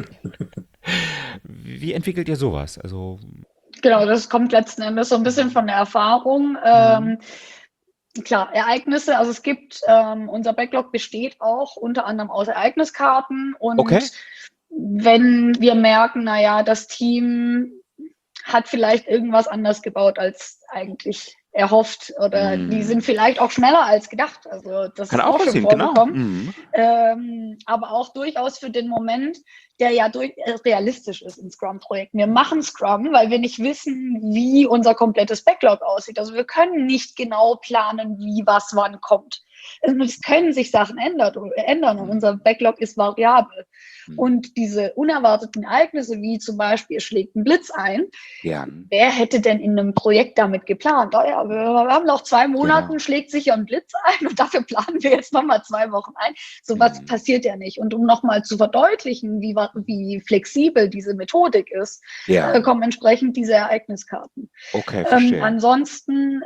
Wie entwickelt ihr sowas? Also genau, das kommt letzten Endes so ein bisschen von der Erfahrung. Klar, Ereignisse, also es gibt, unser Backlog besteht auch unter anderem aus Ereigniskarten, und wenn wir merken, naja, das Team hat vielleicht irgendwas anders gebaut als eigentlich erhofft, oder die sind vielleicht auch schneller als gedacht. Also das kann ist auch schon vorgekommen. Aber auch durchaus für den Moment, der ja realistisch ist in Scrum-Projekten. Wir machen Scrum, weil wir nicht wissen, wie unser komplettes Backlog aussieht. Also wir können nicht genau planen, wie was wann kommt. Es können sich Sachen ändern und unser Backlog ist variabel. Und diese unerwarteten Ereignisse, wie zum Beispiel es schlägt ein Blitz ein, wer hätte denn in einem Projekt damit geplant? Oh ja, wir haben noch 2 Monate, schlägt sicher ein Blitz ein und dafür planen wir jetzt nochmal 2 Wochen ein. Sowas passiert ja nicht. Und um nochmal zu verdeutlichen, wie flexibel diese Methodik ist, kommen entsprechend diese Ereigniskarten. Okay, verstehe. Ansonsten,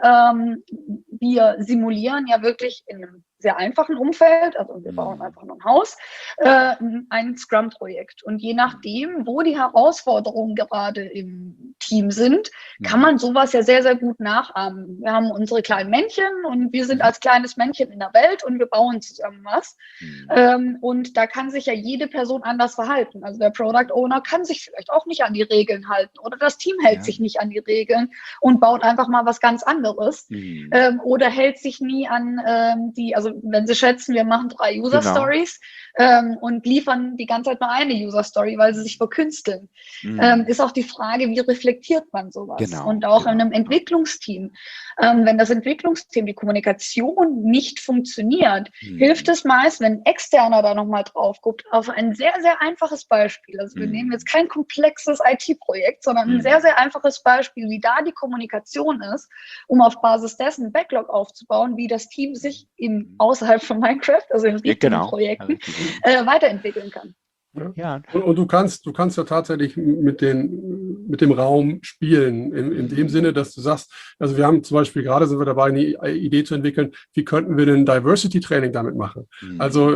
wir simulieren ja wirklich in einem sehr einfachen Umfeld, also wir bauen einfach nur ein Haus, ein Scrum-Projekt. Und je nachdem, wo die Herausforderungen gerade im Team sind, kann man sowas ja sehr, sehr gut nachahmen. Wir haben unsere kleinen Männchen und wir sind als kleines Männchen in der Welt und wir bauen zusammen was. Und da kann sich ja jede Person anders verhalten. Also der Product Owner kann sich vielleicht auch nicht an die Regeln halten oder das Team hält sich nicht an die Regeln und baut einfach mal was ganz anderes. Oder hält sich nie an also wenn Sie schätzen, wir machen 3 User-Stories und liefern die ganze Zeit nur eine User-Story, weil sie sich verkünsteln. Ist auch die Frage, wie reflektiert man sowas? Und auch in einem Entwicklungsteam. Wenn das Entwicklungsteam, die Kommunikation nicht funktioniert, hilft es meist, wenn ein Externer da nochmal drauf guckt, auf ein sehr, sehr einfaches Beispiel. Also wir nehmen jetzt kein komplexes IT-Projekt, sondern ein sehr, sehr einfaches Beispiel, wie da die Kommunikation ist, um auf Basis dessen Backlog aufzubauen, wie das Team sich außerhalb von Minecraft, also in richtigen Projekten, weiterentwickeln kann. Ja. Und du kannst ja tatsächlich mit dem Raum spielen, in dem Sinne, dass du sagst, also wir haben zum Beispiel gerade sind wir dabei, eine Idee zu entwickeln, wie könnten wir denn Diversity-Training damit machen? Also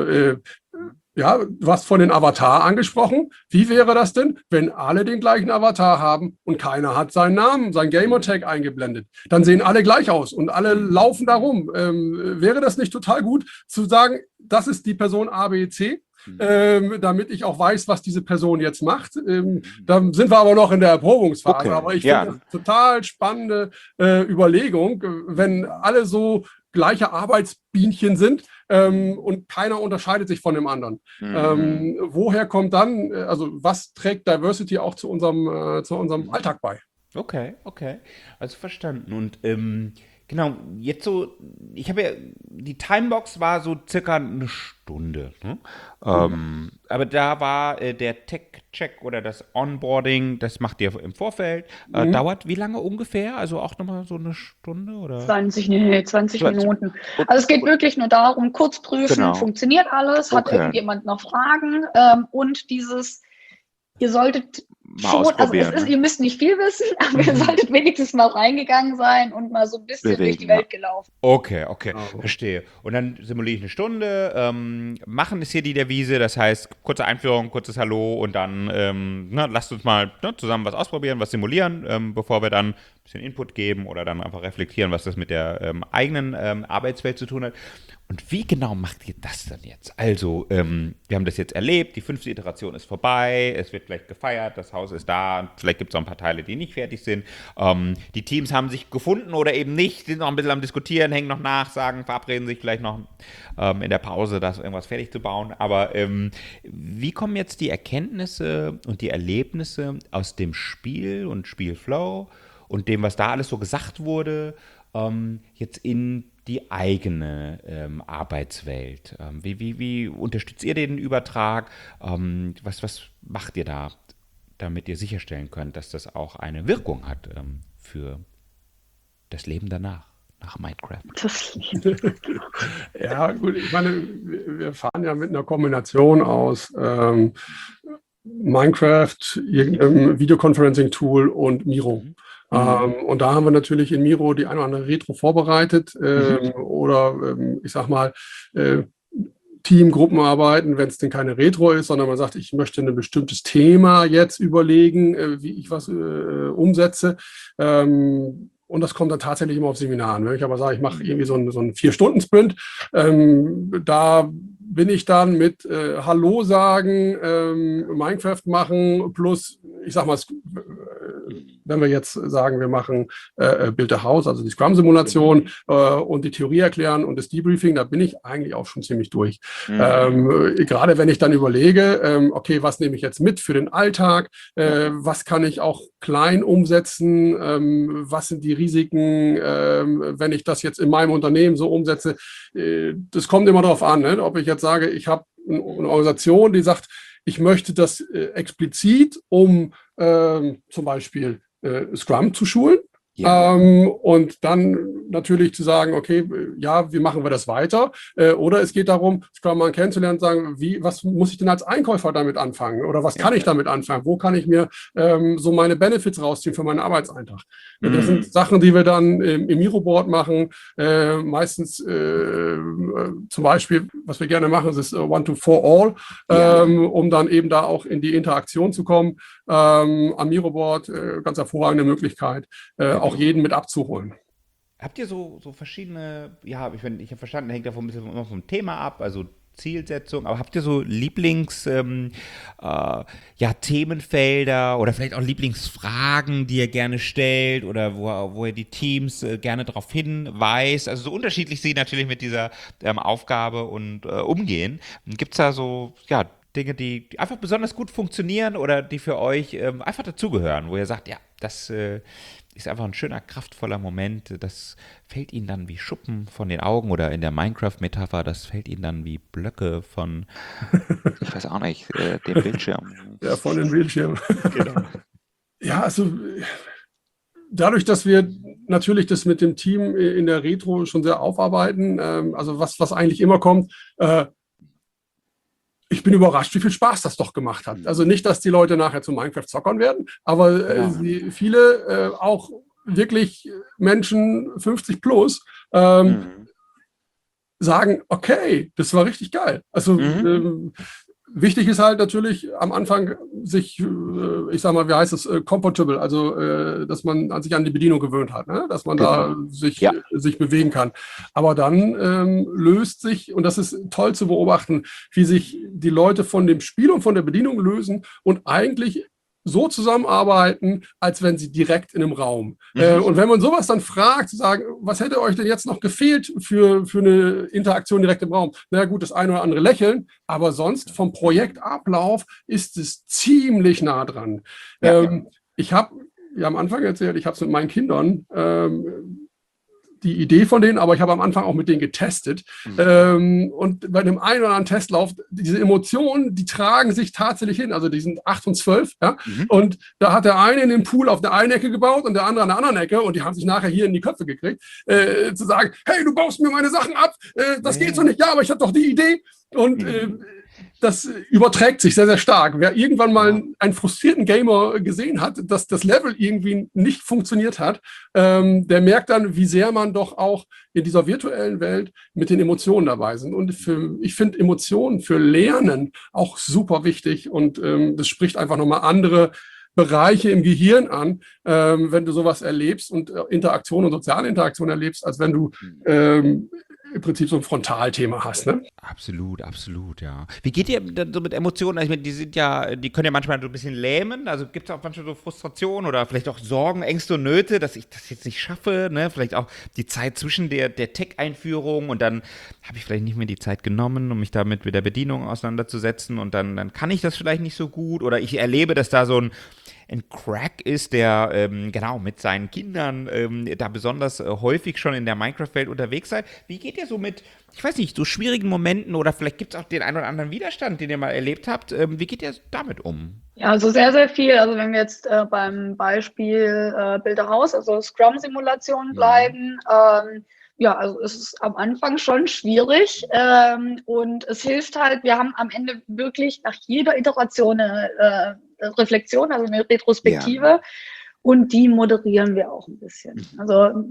du hast von den Avatar angesprochen. Wie wäre das denn, wenn alle den gleichen Avatar haben und keiner hat seinen Namen, sein Gamertag eingeblendet? Dann sehen alle gleich aus und alle laufen da rum. Wäre das nicht total gut, zu sagen, das ist die Person A, B, C? Damit ich auch weiß, was diese Person jetzt macht. Da sind wir aber noch in der Erprobungsphase. Aber ich finde das total spannende Überlegung, wenn alle so gleiche Arbeitsbienchen sind und keiner unterscheidet sich von dem anderen. Woher kommt dann, also was trägt Diversity auch zu unserem Alltag bei? Okay. Also verstanden. Und genau, jetzt so, ich habe ja, die Timebox war so circa eine Stunde. Ne? Aber da war der Tech-Check oder das Onboarding, das macht ihr im Vorfeld. Dauert wie lange ungefähr? Also auch nochmal so eine Stunde? Oder? 20 Minuten. Also es geht wirklich nur darum, kurz prüfen, funktioniert alles, hat irgendjemand noch Fragen und ihr solltet schon, also ihr müsst nicht viel wissen, aber ihr solltet wenigstens mal reingegangen sein und mal so ein bisschen durch die Welt gelaufen. Okay, verstehe. Und dann simuliere ich eine Stunde, machen ist hier die Devise, das heißt, kurze Einführung, kurzes Hallo und dann lasst uns mal zusammen was ausprobieren, was simulieren, bevor wir dann ein bisschen Input geben oder dann einfach reflektieren, was das mit der eigenen Arbeitswelt zu tun hat. Und wie genau macht ihr das dann jetzt? Also, wir haben das jetzt erlebt, die 5. Iteration ist vorbei, es wird vielleicht gefeiert, das Haus ist da, vielleicht gibt es auch ein paar Teile, die nicht fertig sind. Die Teams haben sich gefunden oder eben nicht, sind noch ein bisschen am Diskutieren, hängen noch nach, verabreden sich vielleicht noch in der Pause, das irgendwas fertig zu bauen. Aber wie kommen jetzt die Erkenntnisse und die Erlebnisse aus dem Spiel und Spielflow und dem, was da alles so gesagt wurde, jetzt in die eigene Arbeitswelt? Wie unterstützt ihr den Übertrag? Was macht ihr da, damit ihr sicherstellen könnt, dass das auch eine Wirkung hat für das Leben danach, nach Minecraft? Ja, gut, ich meine, wir fahren ja mit einer Kombination aus Minecraft, irgendeinem Videoconferencing-Tool und Miro. Und da haben wir natürlich in Miro die eine oder andere Retro vorbereitet oder ich sag mal Teamgruppenarbeiten, wenn es denn keine Retro ist, sondern man sagt, ich möchte ein bestimmtes Thema jetzt überlegen, wie ich was umsetze. Und das kommt dann tatsächlich immer auf Seminaren. Wenn ich aber sage, ich mache irgendwie so einen 4-Stunden-Sprint, da bin ich dann mit Hallo sagen, Minecraft machen plus, ich sag mal, wenn wir jetzt sagen, wir machen Build a House, also die Scrum-Simulation und die Theorie erklären und das Debriefing, da bin ich eigentlich auch schon ziemlich durch. Gerade wenn ich dann überlege, okay, was nehme ich jetzt mit für den Alltag, was kann ich auch klein umsetzen, was sind die Risiken, wenn ich das jetzt in meinem Unternehmen so umsetze. Das kommt immer darauf an, ne? Ob ich jetzt sage, ich habe eine Organisation, die sagt, ich möchte das explizit, um zum Beispiel Scrum zu schulen. Ja. Und dann natürlich zu sagen, okay, ja, wie machen wir das weiter? Oder es geht darum, Scrum mal kennenzulernen und sagen, was muss ich denn als Einkäufer damit anfangen? Oder was kann ich damit anfangen? Wo kann ich mir so meine Benefits rausziehen für meinen Arbeitseintrag? Das sind Sachen, die wir dann im Miro-Board machen. Meistens zum Beispiel, was wir gerne machen, ist One-to-For-All, um dann eben da auch in die Interaktion zu kommen. Am Miro-Board ganz hervorragende Möglichkeit, auch jeden mit abzuholen. Habt ihr so verschiedene, ich habe verstanden, hängt davon ein bisschen immer vom Thema ab, also Zielsetzung, aber habt ihr so Themenfelder oder vielleicht auch Lieblingsfragen, die ihr gerne stellt oder wo ihr die Teams gerne darauf hinweist? Also so unterschiedlich sie natürlich mit dieser Aufgabe und umgehen. Gibt es da so, Dinge, die einfach besonders gut funktionieren oder die für euch einfach dazugehören, wo ihr sagt, ja, das ist einfach ein schöner, kraftvoller Moment, das fällt ihnen dann wie Schuppen von den Augen oder in der Minecraft-Metapher, das fällt ihnen dann wie Blöcke von, ich weiß auch nicht, dem Bildschirm. Ja, von den Bildschirmen. Genau. Ja, also dadurch, dass wir natürlich das mit dem Team in der Retro schon sehr aufarbeiten, also was eigentlich immer kommt, ich bin überrascht, wie viel Spaß das doch gemacht hat. Also nicht, dass die Leute nachher zu Minecraft-Zockern werden, aber viele, auch wirklich Menschen 50 plus, sagen, okay, das war richtig geil. Also wichtig ist halt natürlich am Anfang sich, ich sag mal, wie heißt es, comfortable, also dass man sich an die Bedienung gewöhnt hat, ne? Dass man da sich bewegen kann. Aber dann löst sich, und das ist toll zu beobachten, wie sich die Leute von dem Spiel und von der Bedienung lösen und eigentlich so zusammenarbeiten, als wenn sie direkt in einem Raum. Und wenn man sowas dann fragt, zu sagen, was hätte euch denn jetzt noch gefehlt für eine Interaktion direkt im Raum? Na gut, das eine oder andere Lächeln, aber sonst vom Projektablauf ist es ziemlich nah dran. Ich habe am Anfang erzählt, ich habe es mit meinen Kindern die Idee von denen, aber ich habe am Anfang auch mit denen getestet. Und bei dem einen oder anderen Testlauf, diese Emotionen, die tragen sich tatsächlich hin. Also die sind 8 und 12. Ja? Und da hat der eine in den Pool auf der einen Ecke gebaut und der andere an der anderen Ecke. Und die haben sich nachher hier in die Köpfe gekriegt, zu sagen, hey, du baust mir meine Sachen ab. Das geht so nicht. Ja, aber ich habe doch die Idee. Und das überträgt sich sehr, sehr stark. Wer irgendwann mal einen frustrierten Gamer gesehen hat, dass das Level irgendwie nicht funktioniert hat, der merkt dann, wie sehr man doch auch in dieser virtuellen Welt mit den Emotionen dabei sind. Und ich finde Emotionen für Lernen auch super wichtig. Und das spricht einfach nochmal andere Bereiche im Gehirn an, wenn du sowas erlebst und Interaktion und soziale Interaktion erlebst, als wenn du im Prinzip so ein Frontalthema hast, ne? Absolut, ja. Wie geht ihr dann so mit Emotionen? Ich meine, die können ja manchmal so ein bisschen lähmen, also gibt es auch manchmal so Frustration oder vielleicht auch Sorgen, Ängste und Nöte, dass ich das jetzt nicht schaffe, ne? Vielleicht auch die Zeit zwischen der Tech-Einführung und dann habe ich vielleicht nicht mehr die Zeit genommen, um mich damit mit der Bedienung auseinanderzusetzen und dann kann ich das vielleicht nicht so gut oder ich erlebe, dass da so ein Crack ist, der mit seinen Kindern da besonders häufig schon in der Minecraft-Welt unterwegs seid. Wie geht ihr so mit, ich weiß nicht, so schwierigen Momenten oder vielleicht gibt es auch den einen oder anderen Widerstand, den ihr mal erlebt habt. Wie geht ihr damit um? Ja, also sehr, sehr viel. Also wenn wir jetzt beim Beispiel Build a House, also Scrum-Simulation bleiben, also es ist am Anfang schon schwierig und es hilft halt, wir haben am Ende wirklich nach jeder Iteration eine Reflexion, also eine Retrospektive und die moderieren wir auch ein bisschen. Also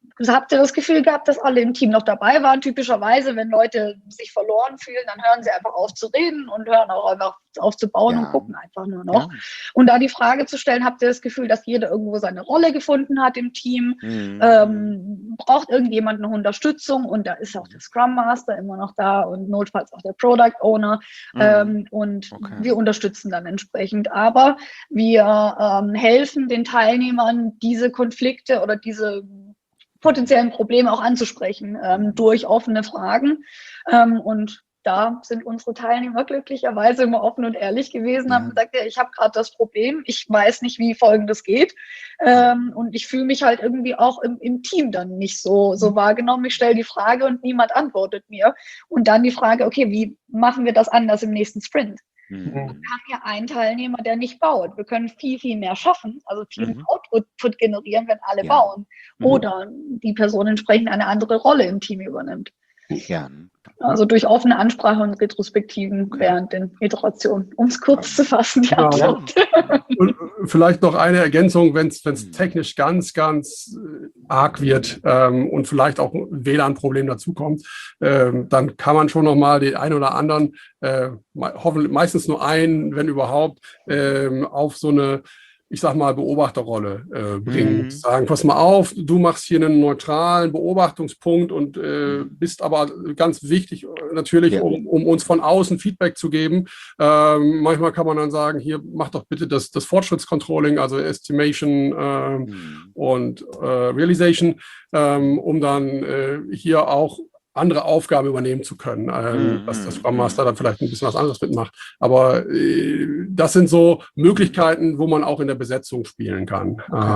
habt ihr das Gefühl gehabt, dass alle im Team noch dabei waren? Typischerweise, wenn Leute sich verloren fühlen, dann hören sie einfach auf zu reden und hören auch einfach auf zu bauen und gucken einfach nur noch. Ja. Und da die Frage zu stellen, habt ihr das Gefühl, dass jeder irgendwo seine Rolle gefunden hat im Team? Braucht irgendjemand noch Unterstützung? Und da ist auch der Scrum Master immer noch da und notfalls auch der Product Owner. Und wir unterstützen dann entsprechend. Aber wir helfen den Teilnehmern, diese Konflikte oder diese potenziellen Probleme auch anzusprechen durch offene Fragen. Und da sind unsere Teilnehmer glücklicherweise immer offen und ehrlich gewesen, haben gesagt, ja, ich habe gerade das Problem, ich weiß nicht, wie Folgendes geht. Und ich fühle mich halt irgendwie auch im Team dann nicht so wahrgenommen. Ich stelle die Frage und niemand antwortet mir. Und dann die Frage, okay, wie machen wir das anders im nächsten Sprint? Und wir haben hier einen Teilnehmer, der nicht baut. Wir können viel, viel mehr schaffen, also viel Output generieren, wenn alle bauen. Oder die Person entsprechend eine andere Rolle im Team übernimmt. Ja. Also durch offene Ansprache und Retrospektiven während den Iterationen, um es kurz zu fassen, die Antwort. Und vielleicht noch eine Ergänzung, wenn es technisch ganz, ganz arg wird und vielleicht auch ein WLAN-Problem dazukommt, dann kann man schon nochmal den einen oder anderen, hoffentlich meistens nur einen, wenn überhaupt, auf so eine, ich sag mal, Beobachterrolle bringen. Sagen, pass mal auf, du machst hier einen neutralen Beobachtungspunkt und bist aber ganz wichtig natürlich, um uns von außen Feedback zu geben. Manchmal kann man dann sagen, hier, mach doch bitte das Fortschrittscontrolling, also Estimation und Realization, um dann hier auch andere Aufgaben übernehmen zu können, dass der Scrum Master dann vielleicht ein bisschen was anderes mitmacht. Aber das sind so Möglichkeiten, wo man auch in der Besetzung spielen kann.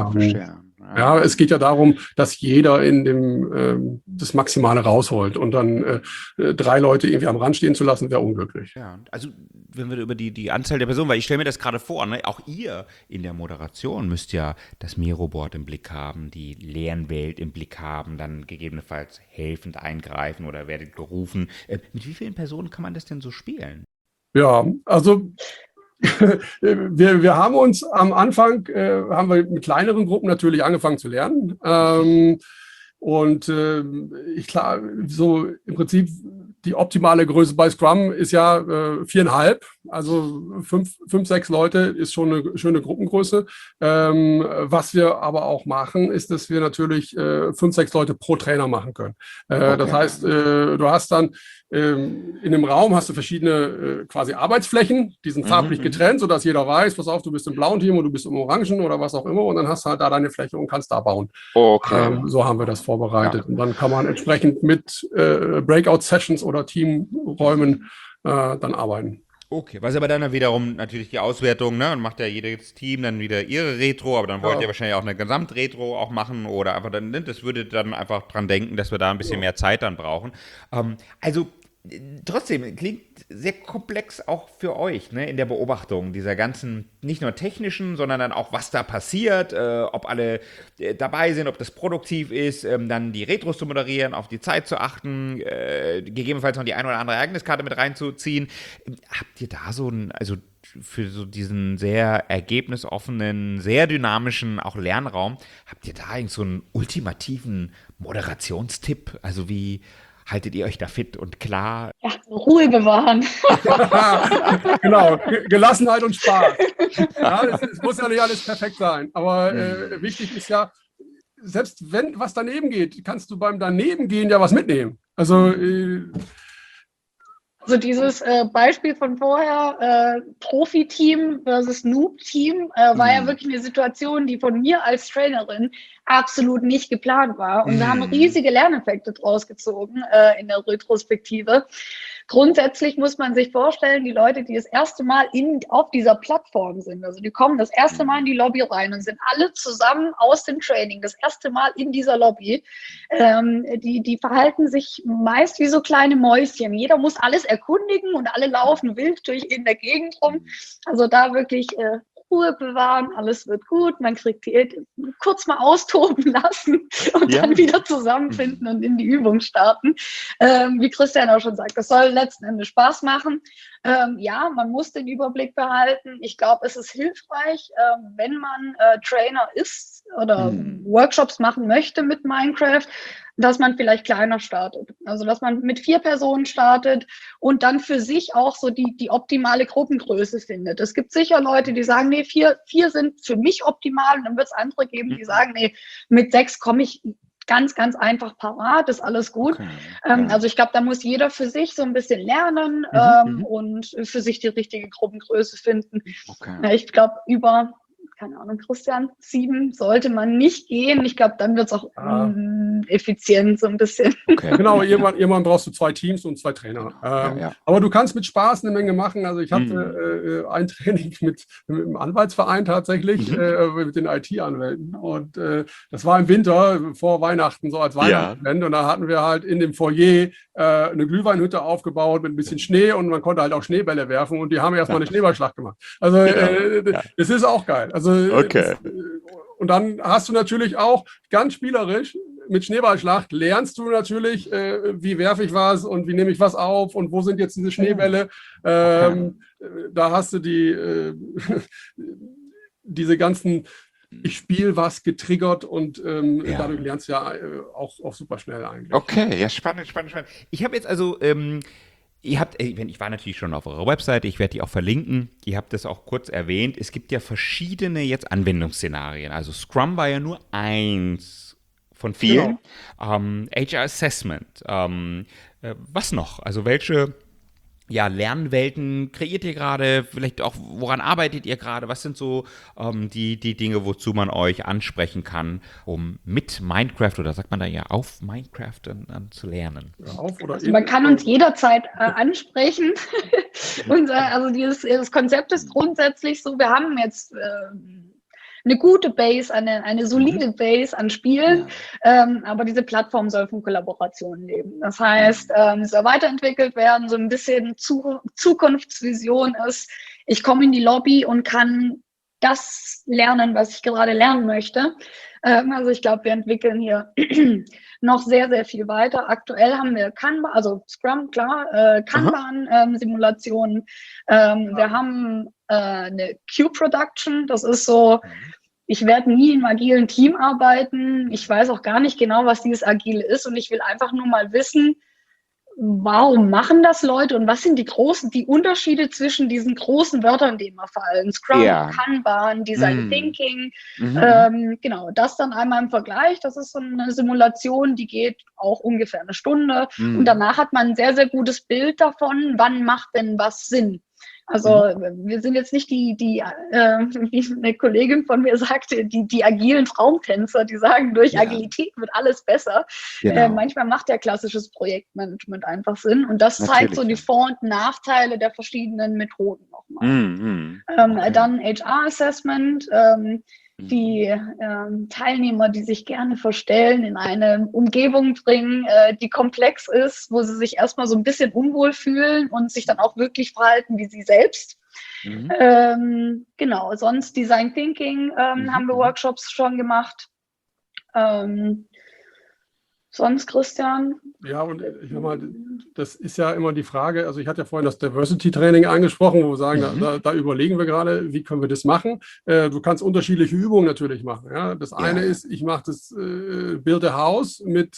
Ja, es geht ja darum, dass jeder in dem das Maximale rausholt und dann 3 Leute irgendwie am Rand stehen zu lassen, wäre unglücklich. Ja, also wenn wir über die Anzahl der Personen, weil ich stelle mir das gerade vor, ne, auch ihr in der Moderation müsst ja das Miro-Board im Blick haben, die Lernwelt im Blick haben, dann gegebenenfalls helfend eingreifen oder werdet gerufen. Mit wie vielen Personen kann man das denn so spielen? Ja, also wir haben uns am Anfang, haben wir mit kleineren Gruppen natürlich angefangen zu lernen. Klar, so im Prinzip die optimale Größe bei Scrum ist ja 4,5. Also 5, 6 Leute ist schon eine schöne Gruppengröße. Was wir aber auch machen, ist, dass wir natürlich 5, 6 Leute pro Trainer machen können. Das heißt, du hast dann in einem Raum hast du verschiedene quasi Arbeitsflächen, die sind farblich getrennt, sodass jeder weiß, pass auf, du bist im blauen Team und du bist im orangen oder was auch immer und dann hast du halt da deine Fläche und kannst da bauen. So haben wir das vorbereitet. Ja. Und dann kann man entsprechend mit Breakout-Sessions oder Teamräumen dann arbeiten. Okay, was aber dann wiederum natürlich die Auswertung, ne, und macht ja jedes Team dann wieder ihre Retro, aber dann wollt ihr wahrscheinlich auch eine Gesamtretro auch machen oder einfach dann, das würde dann einfach dran denken, dass wir da ein bisschen mehr Zeit dann brauchen. Also trotzdem, klingt sehr komplex auch für euch, ne, in der Beobachtung dieser ganzen, nicht nur technischen, sondern dann auch, was da passiert, ob alle dabei sind, ob das produktiv ist, dann die Retros zu moderieren, auf die Zeit zu achten, gegebenenfalls noch die eine oder andere Ereigniskarte mit reinzuziehen. Habt ihr da so ein, also für so diesen sehr ergebnisoffenen, sehr dynamischen auch Lernraum, habt ihr da eigentlich so einen ultimativen Moderationstipp? Also wie haltet ihr euch da fit und klar? Ja, Ruhe bewahren. Genau, Gelassenheit und Spaß. Ja, es muss ja nicht alles perfekt sein, aber wichtig ist ja, selbst wenn was daneben geht, kannst du beim Danebengehen ja was mitnehmen. Also dieses Beispiel von vorher, Profi-Team versus Noob-Team, war ja wirklich eine Situation, die von mir als Trainerin absolut nicht geplant war. Und wir haben riesige Lerneffekte draus gezogen in der Retrospektive. Grundsätzlich muss man sich vorstellen, die Leute, die das erste Mal auf dieser Plattform sind, also die kommen das erste Mal in die Lobby rein und sind alle zusammen aus dem Training, das erste Mal in dieser Lobby, die verhalten sich meist wie so kleine Mäuschen. Jeder muss alles erkundigen und alle laufen wild in der Gegend rum. Also da wirklich Ruhe bewahren, alles wird gut, man kriegt die kurz mal austoben lassen und dann wieder zusammenfinden und in die Übung starten. Wie Christian auch schon sagt, das soll letzten Endes Spaß machen. Ja, man muss den Überblick behalten. Ich glaube, es ist hilfreich, wenn man Trainer ist oder Workshops machen möchte mit Minecraft, dass man vielleicht kleiner startet. Also, dass man mit 4 Personen startet und dann für sich auch so die optimale Gruppengröße findet. Es gibt sicher Leute, die sagen, nee, 4 sind für mich optimal. Und dann wird es andere geben, die sagen, nee, mit 6 komme ich ganz, ganz einfach parat, ist alles gut. Okay, also ich glaube, da muss jeder für sich so ein bisschen lernen und für sich die richtige Gruppengröße finden. Okay. Ja, ich glaube, über, keine Ahnung, Christian, 7 sollte man nicht gehen. Ich glaube, dann wird es auch effizient so ein bisschen. Okay. Genau, irgendwann brauchst du 2 Teams und 2 Trainer. Aber du kannst mit Spaß eine Menge machen. Also ich hatte ein Training mit einem Anwaltsverein tatsächlich, mit den IT-Anwälten. Und das war im Winter, vor Weihnachten, so als Weihnachtsevent. Und da hatten wir halt in dem Foyer eine Glühweinhütte aufgebaut mit ein bisschen Schnee und man konnte halt auch Schneebälle werfen und die haben erstmal eine Schneeballschlacht gemacht. Also das ist auch geil. Also und dann hast du natürlich auch ganz spielerisch mit Schneeballschlacht lernst du natürlich, wie werfe ich was und wie nehme ich was auf und wo sind jetzt diese Schneebälle. Da hast du diese ganzen ich spiele was getriggert und dadurch lernst du ja auch super schnell eigentlich. Okay, ja, spannend. Ich habe jetzt also, ich war natürlich schon auf eurer Webseite, ich werde die auch verlinken. Ihr habt das auch kurz erwähnt. Es gibt ja verschiedene jetzt Anwendungsszenarien. Also Scrum war ja nur eins von vielen. Genau. HR Assessment. Was noch? Also welche Lernwelten kreiert ihr gerade? Vielleicht auch, woran arbeitet ihr gerade? Was sind so die Dinge, wozu man euch ansprechen kann, um mit Minecraft, oder sagt man da ja auf Minecraft dann zu lernen? Also man kann uns jederzeit ansprechen. Und also das Konzept ist grundsätzlich so, wir haben jetzt eine gute Base, eine solide Base an Spielen, aber diese Plattform soll von Kollaborationen leben. Das heißt, es soll weiterentwickelt werden, so ein bisschen Zukunftsvision ist, ich komme in die Lobby und kann das lernen, was ich gerade lernen möchte. Also ich glaube, wir entwickeln hier noch sehr, sehr viel weiter. Aktuell haben wir Kanban, also Scrum, klar, Kanban-Simulationen. Wir haben eine Q-Production, das ist so, ich werde nie in einem agilen Team arbeiten. Ich weiß auch gar nicht genau, was dieses Agile ist und ich will einfach nur mal wissen, warum machen das Leute und was sind die Unterschiede zwischen diesen großen Wörtern, die immer fallen? Scrum, Kanban, Design Thinking. Genau, das dann einmal im Vergleich. Das ist so eine Simulation, die geht auch ungefähr eine Stunde. Und danach hat man ein sehr, sehr gutes Bild davon, wann macht denn was Sinn. Also wir sind jetzt nicht wie eine Kollegin von mir sagte, die agilen Traumtänzer, die sagen, durch Agilität wird alles besser. Genau. Manchmal macht ja klassisches Projektmanagement einfach Sinn. Und das zeigt so die Vor- und Nachteile der verschiedenen Methoden nochmal. Dann HR-Assessment, die Teilnehmer, die sich gerne verstellen, in eine Umgebung bringen, die komplex ist, wo sie sich erstmal so ein bisschen unwohl fühlen und sich dann auch wirklich verhalten wie sie selbst. Genau, sonst Design Thinking haben wir Workshops schon gemacht. Sonst, Christian? Ja, und ich sag mal, das ist ja immer die Frage, also ich hatte ja vorhin das Diversity-Training angesprochen, wo wir sagen, da überlegen wir gerade, wie können wir das machen. Du kannst unterschiedliche Übungen natürlich machen. Ja? Das eine ist, ich mache das Build a House mit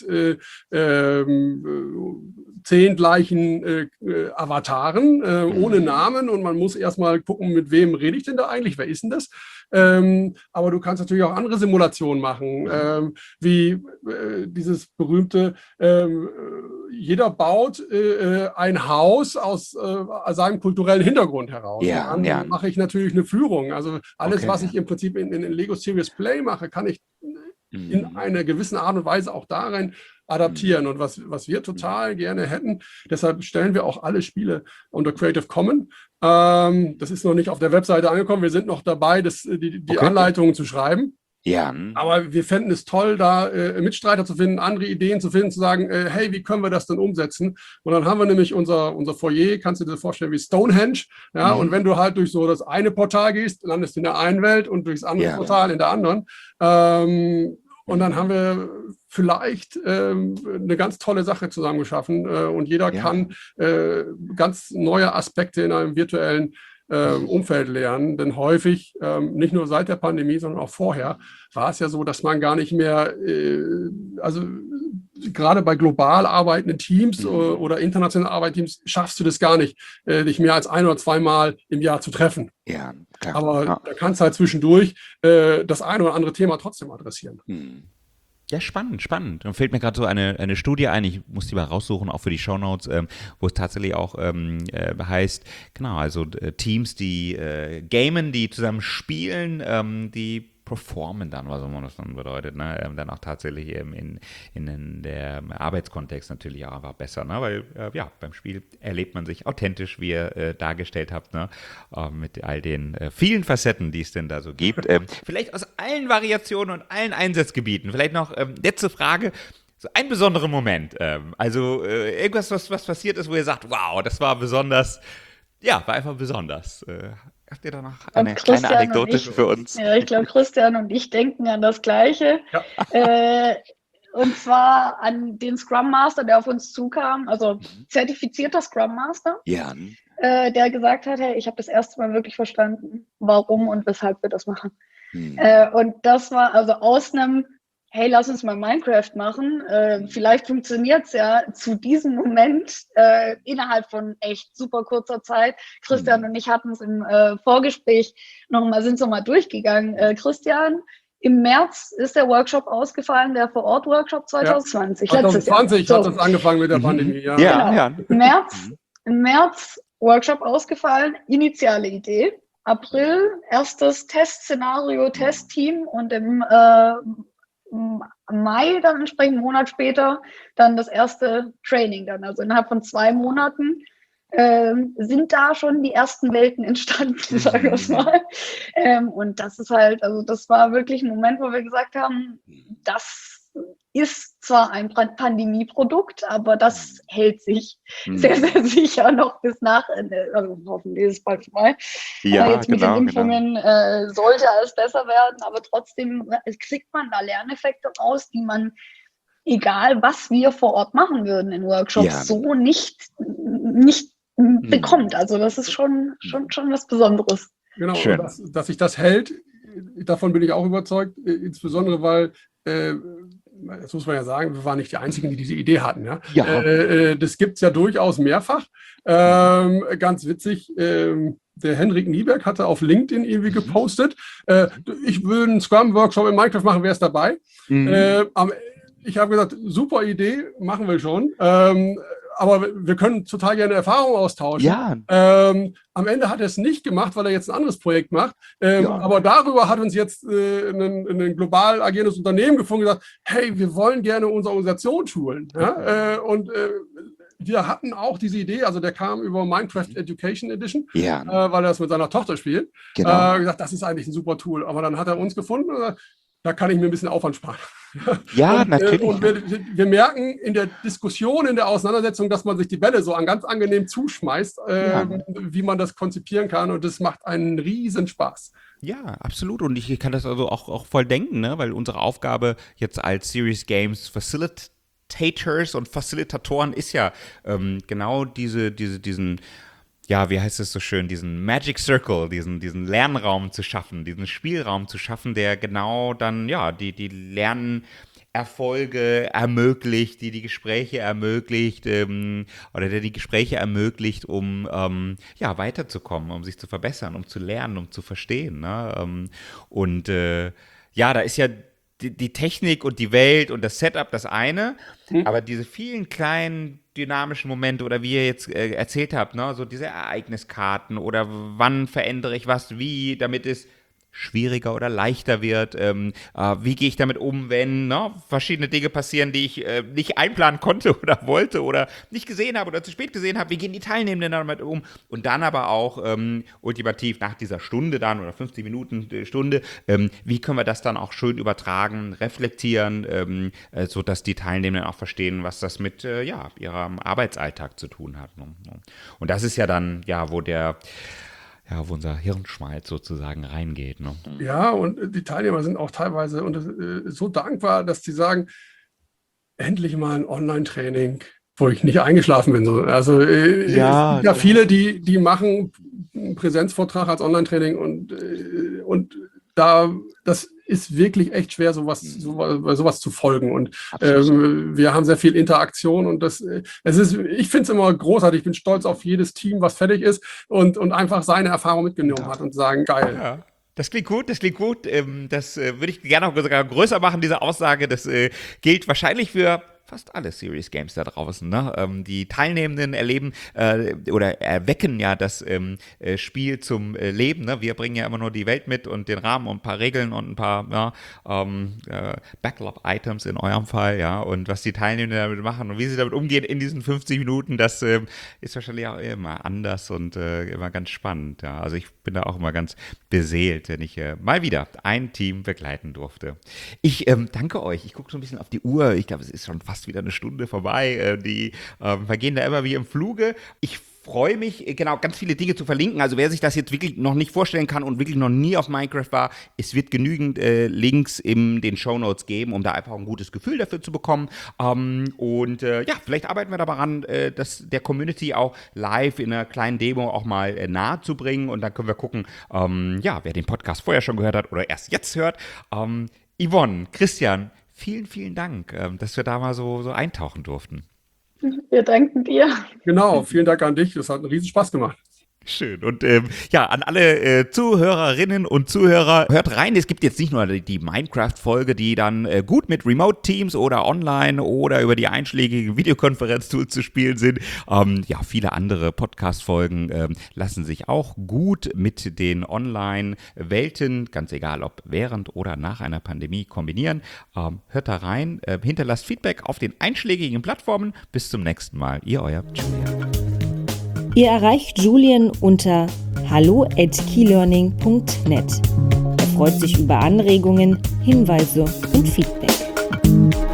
10 gleichen Avataren ohne Namen und man muss erstmal gucken, mit wem rede ich denn da eigentlich, wer ist denn das? Aber du kannst natürlich auch andere Simulationen machen, wie dieses berühmte, jeder baut ein Haus aus seinem kulturellen Hintergrund heraus. Dann mache ich natürlich eine Führung. Also alles, was ich im Prinzip in Lego Serious Play mache, kann ich in einer gewissen Art und Weise auch darin adaptieren. Und was wir total gerne hätten, deshalb stellen wir auch alle Spiele unter Creative Commons. Das ist noch nicht auf der Webseite angekommen. Wir sind noch dabei, die Anleitungen zu schreiben. Ja. Aber wir fänden es toll, da Mitstreiter zu finden, andere Ideen zu finden, zu sagen, hey, wie können wir das denn umsetzen? Und dann haben wir nämlich unser Foyer, kannst du dir vorstellen, wie Stonehenge. Ja, und wenn du halt durch so das eine Portal gehst, landest du in der einen Welt und durchs andere Portal in der anderen. Und dann haben wir vielleicht eine ganz tolle Sache zusammen geschaffen und jeder kann ganz neue Aspekte in einem virtuellen Umfeld lernen. Denn häufig, nicht nur seit der Pandemie, sondern auch vorher, war es ja so, dass man gar nicht mehr, also gerade bei global arbeitenden Teams oder international arbeitenden Teams, schaffst du das gar nicht, dich mehr als 1 oder 2 Mal im Jahr zu treffen. Ja, klar. Aber da kannst du halt zwischendurch das eine oder andere Thema trotzdem adressieren. Ja, spannend. Dann fällt mir gerade so eine Studie ein, ich muss die mal raussuchen, auch für die Shownotes, wo es tatsächlich auch heißt, genau, also Teams, die gamen, die zusammen spielen, die performen dann, was immer das dann bedeutet, ne? Dann auch tatsächlich in der Arbeitskontext natürlich auch einfach besser, ne? Weil beim Spiel erlebt man sich authentisch, wie ihr dargestellt habt, ne? Mit all den vielen Facetten, die es denn da so gibt. Vielleicht aus allen Variationen und allen Einsatzgebieten. Vielleicht noch letzte Frage. So ein besonderer Moment. Also irgendwas, was passiert ist, wo ihr sagt, wow, das war besonders, war einfach besonders. Habt ihr da noch eine kleine Anekdote für uns? Ja, ich glaube, Christian und ich denken an das Gleiche. Ja. Und zwar an den Scrum Master, der auf uns zukam, also zertifizierter Scrum Master, der gesagt hat, hey, ich habe das erste Mal wirklich verstanden, warum und weshalb wir das machen. Und das war also aus einem, hey, lass uns mal Minecraft machen. Vielleicht funktioniert es ja zu diesem Moment innerhalb von echt super kurzer Zeit. Christian und ich hatten es im Vorgespräch sind so mal durchgegangen. Christian, im März ist der Workshop ausgefallen, der Vor-Ort-Workshop 2020. Ja, 2020 hat das angefangen mit der Pandemie. Ja. Im März Workshop ausgefallen, initiale Idee. April erstes Testszenario, Testteam und im Mai, dann entsprechend einen Monat später, dann das erste Training dann. Also innerhalb von 2 Monaten sind da schon die ersten Welten entstanden, sagen wir es mal. Und das ist halt, also das war wirklich ein Moment, wo wir gesagt haben, das ist zwar ein Pandemieprodukt, aber das hält sich sehr, sehr sicher noch bis nach, also hoffentlich ist es bald vorbei. Ja, jetzt mit den Impfungen sollte alles besser werden, aber trotzdem kriegt man da Lerneffekte raus, die man, egal was wir vor Ort machen würden in Workshops, so nicht bekommt. Also das ist schon was Besonderes. Genau, dass sich das hält, davon bin ich auch überzeugt, insbesondere weil das muss man ja sagen, wir waren nicht die Einzigen, die diese Idee hatten. Das gibt es ja durchaus mehrfach. Ganz witzig, der Henrik Nieberg hatte auf LinkedIn irgendwie gepostet, ich will einen Scrum-Workshop in Minecraft machen, wer ist dabei? Ich habe gesagt, super Idee, machen wir schon. Aber wir können total gerne Erfahrungen austauschen. Am Ende hat er es nicht gemacht, weil er jetzt ein anderes Projekt macht. Aber darüber hat uns jetzt ein global agierendes Unternehmen gefunden und gesagt, hey, wir wollen gerne unsere Organisation schulen. Und wir hatten auch diese Idee, also der kam über Minecraft Education Edition, weil er das mit seiner Tochter spielt. Gesagt, das ist eigentlich ein super Tool. Aber dann hat er uns gefunden und gesagt, da kann ich mir ein bisschen Aufwand sparen. Natürlich. Und wir merken in der Diskussion, in der Auseinandersetzung, dass man sich die Bälle so ganz angenehm zuschmeißt, wie man das konzipieren kann. Und das macht einen riesen Spaß. Ja, absolut. Und ich kann das also auch voll denken, ne? Weil unsere Aufgabe jetzt als Serious Games Facilitators und Facilitatoren ist ja genau diesen wie heißt es so schön, diesen Magic Circle, diesen Lernraum zu schaffen, diesen Spielraum zu schaffen, der genau dann, die Lernerfolge ermöglicht, die Gespräche ermöglicht, oder der die Gespräche ermöglicht, um, weiterzukommen, um sich zu verbessern, um zu lernen, um zu verstehen, ne? Da ist ja die Technik und die Welt und das Setup das eine, aber diese vielen kleinen dynamischen Momente oder wie ihr jetzt erzählt habt, ne, so diese Ereigniskarten oder wann verändere ich was wie, damit es schwieriger oder leichter wird? Wie gehe ich damit um, wenn verschiedene Dinge passieren, die ich nicht einplanen konnte oder wollte oder nicht gesehen habe oder zu spät gesehen habe? Wie gehen die Teilnehmenden damit um? Und dann aber auch ultimativ nach dieser Stunde dann oder 50 Minuten Stunde, wie können wir das dann auch schön übertragen, reflektieren, sodass die Teilnehmenden auch verstehen, was das mit ihrem Arbeitsalltag zu tun hat. Ne? Und das ist ja dann, wo wo unser Hirnschmalz sozusagen reingeht. Ne? Ja, und die Teilnehmer sind auch teilweise so dankbar, dass sie sagen, endlich mal ein Online-Training, wo ich nicht eingeschlafen bin. So. Also es gibt ja viele, die machen einen Präsenzvortrag als Online-Training und das ist wirklich echt schwer, sowas zu folgen. Und wir haben sehr viel Interaktion und ich finde es immer großartig. Ich bin stolz auf jedes Team, was fertig ist und einfach seine Erfahrung mitgenommen hat und sagen, geil. Ja. Das klingt gut. Das würde ich gerne noch sogar größer machen, diese Aussage. Das gilt wahrscheinlich für fast alle Serious Games da draußen. Ne? Die Teilnehmenden erleben oder erwecken ja das Spiel zum Leben. Ne? Wir bringen ja immer nur die Welt mit und den Rahmen und ein paar Regeln und ein paar Backlog-Items in eurem Fall. Ja? Und was die Teilnehmenden damit machen und wie sie damit umgehen in diesen 50 Minuten, das ist wahrscheinlich auch immer anders und immer ganz spannend. Ja? Also ich bin da auch immer ganz beseelt, wenn ich mal wieder ein Team begleiten durfte. Ich danke euch. Ich gucke so ein bisschen auf die Uhr. Ich glaube, es ist schon fast wieder eine Stunde vorbei. Die vergehen da immer wie im Fluge. Ich freue mich, ganz viele Dinge zu verlinken. Also wer sich das jetzt wirklich noch nicht vorstellen kann und wirklich noch nie auf Minecraft war, es wird genügend Links in den Shownotes geben, um da einfach ein gutes Gefühl dafür zu bekommen. Vielleicht arbeiten wir daran, das der Community auch live in einer kleinen Demo auch mal nahe zu bringen. Und dann können wir gucken, wer den Podcast vorher schon gehört hat oder erst jetzt hört. Yvonne, Christian, vielen, vielen Dank, dass wir da mal so eintauchen durften. Wir danken dir. Genau, vielen Dank an dich. Das hat einen riesen Spaß gemacht. Schön. Und an alle Zuhörerinnen und Zuhörer, hört rein. Es gibt jetzt nicht nur die Minecraft-Folge, die dann gut mit Remote-Teams oder online oder über die einschlägigen Videokonferenz-Tools zu spielen sind. Viele andere Podcast-Folgen lassen sich auch gut mit den Online-Welten, ganz egal ob während oder nach einer Pandemie, kombinieren. Hört da rein, hinterlasst Feedback auf den einschlägigen Plattformen. Bis zum nächsten Mal. Ihr, euer Julian. Ihr erreicht Julian unter hallo@keylearning.net. Er freut sich über Anregungen, Hinweise und Feedback.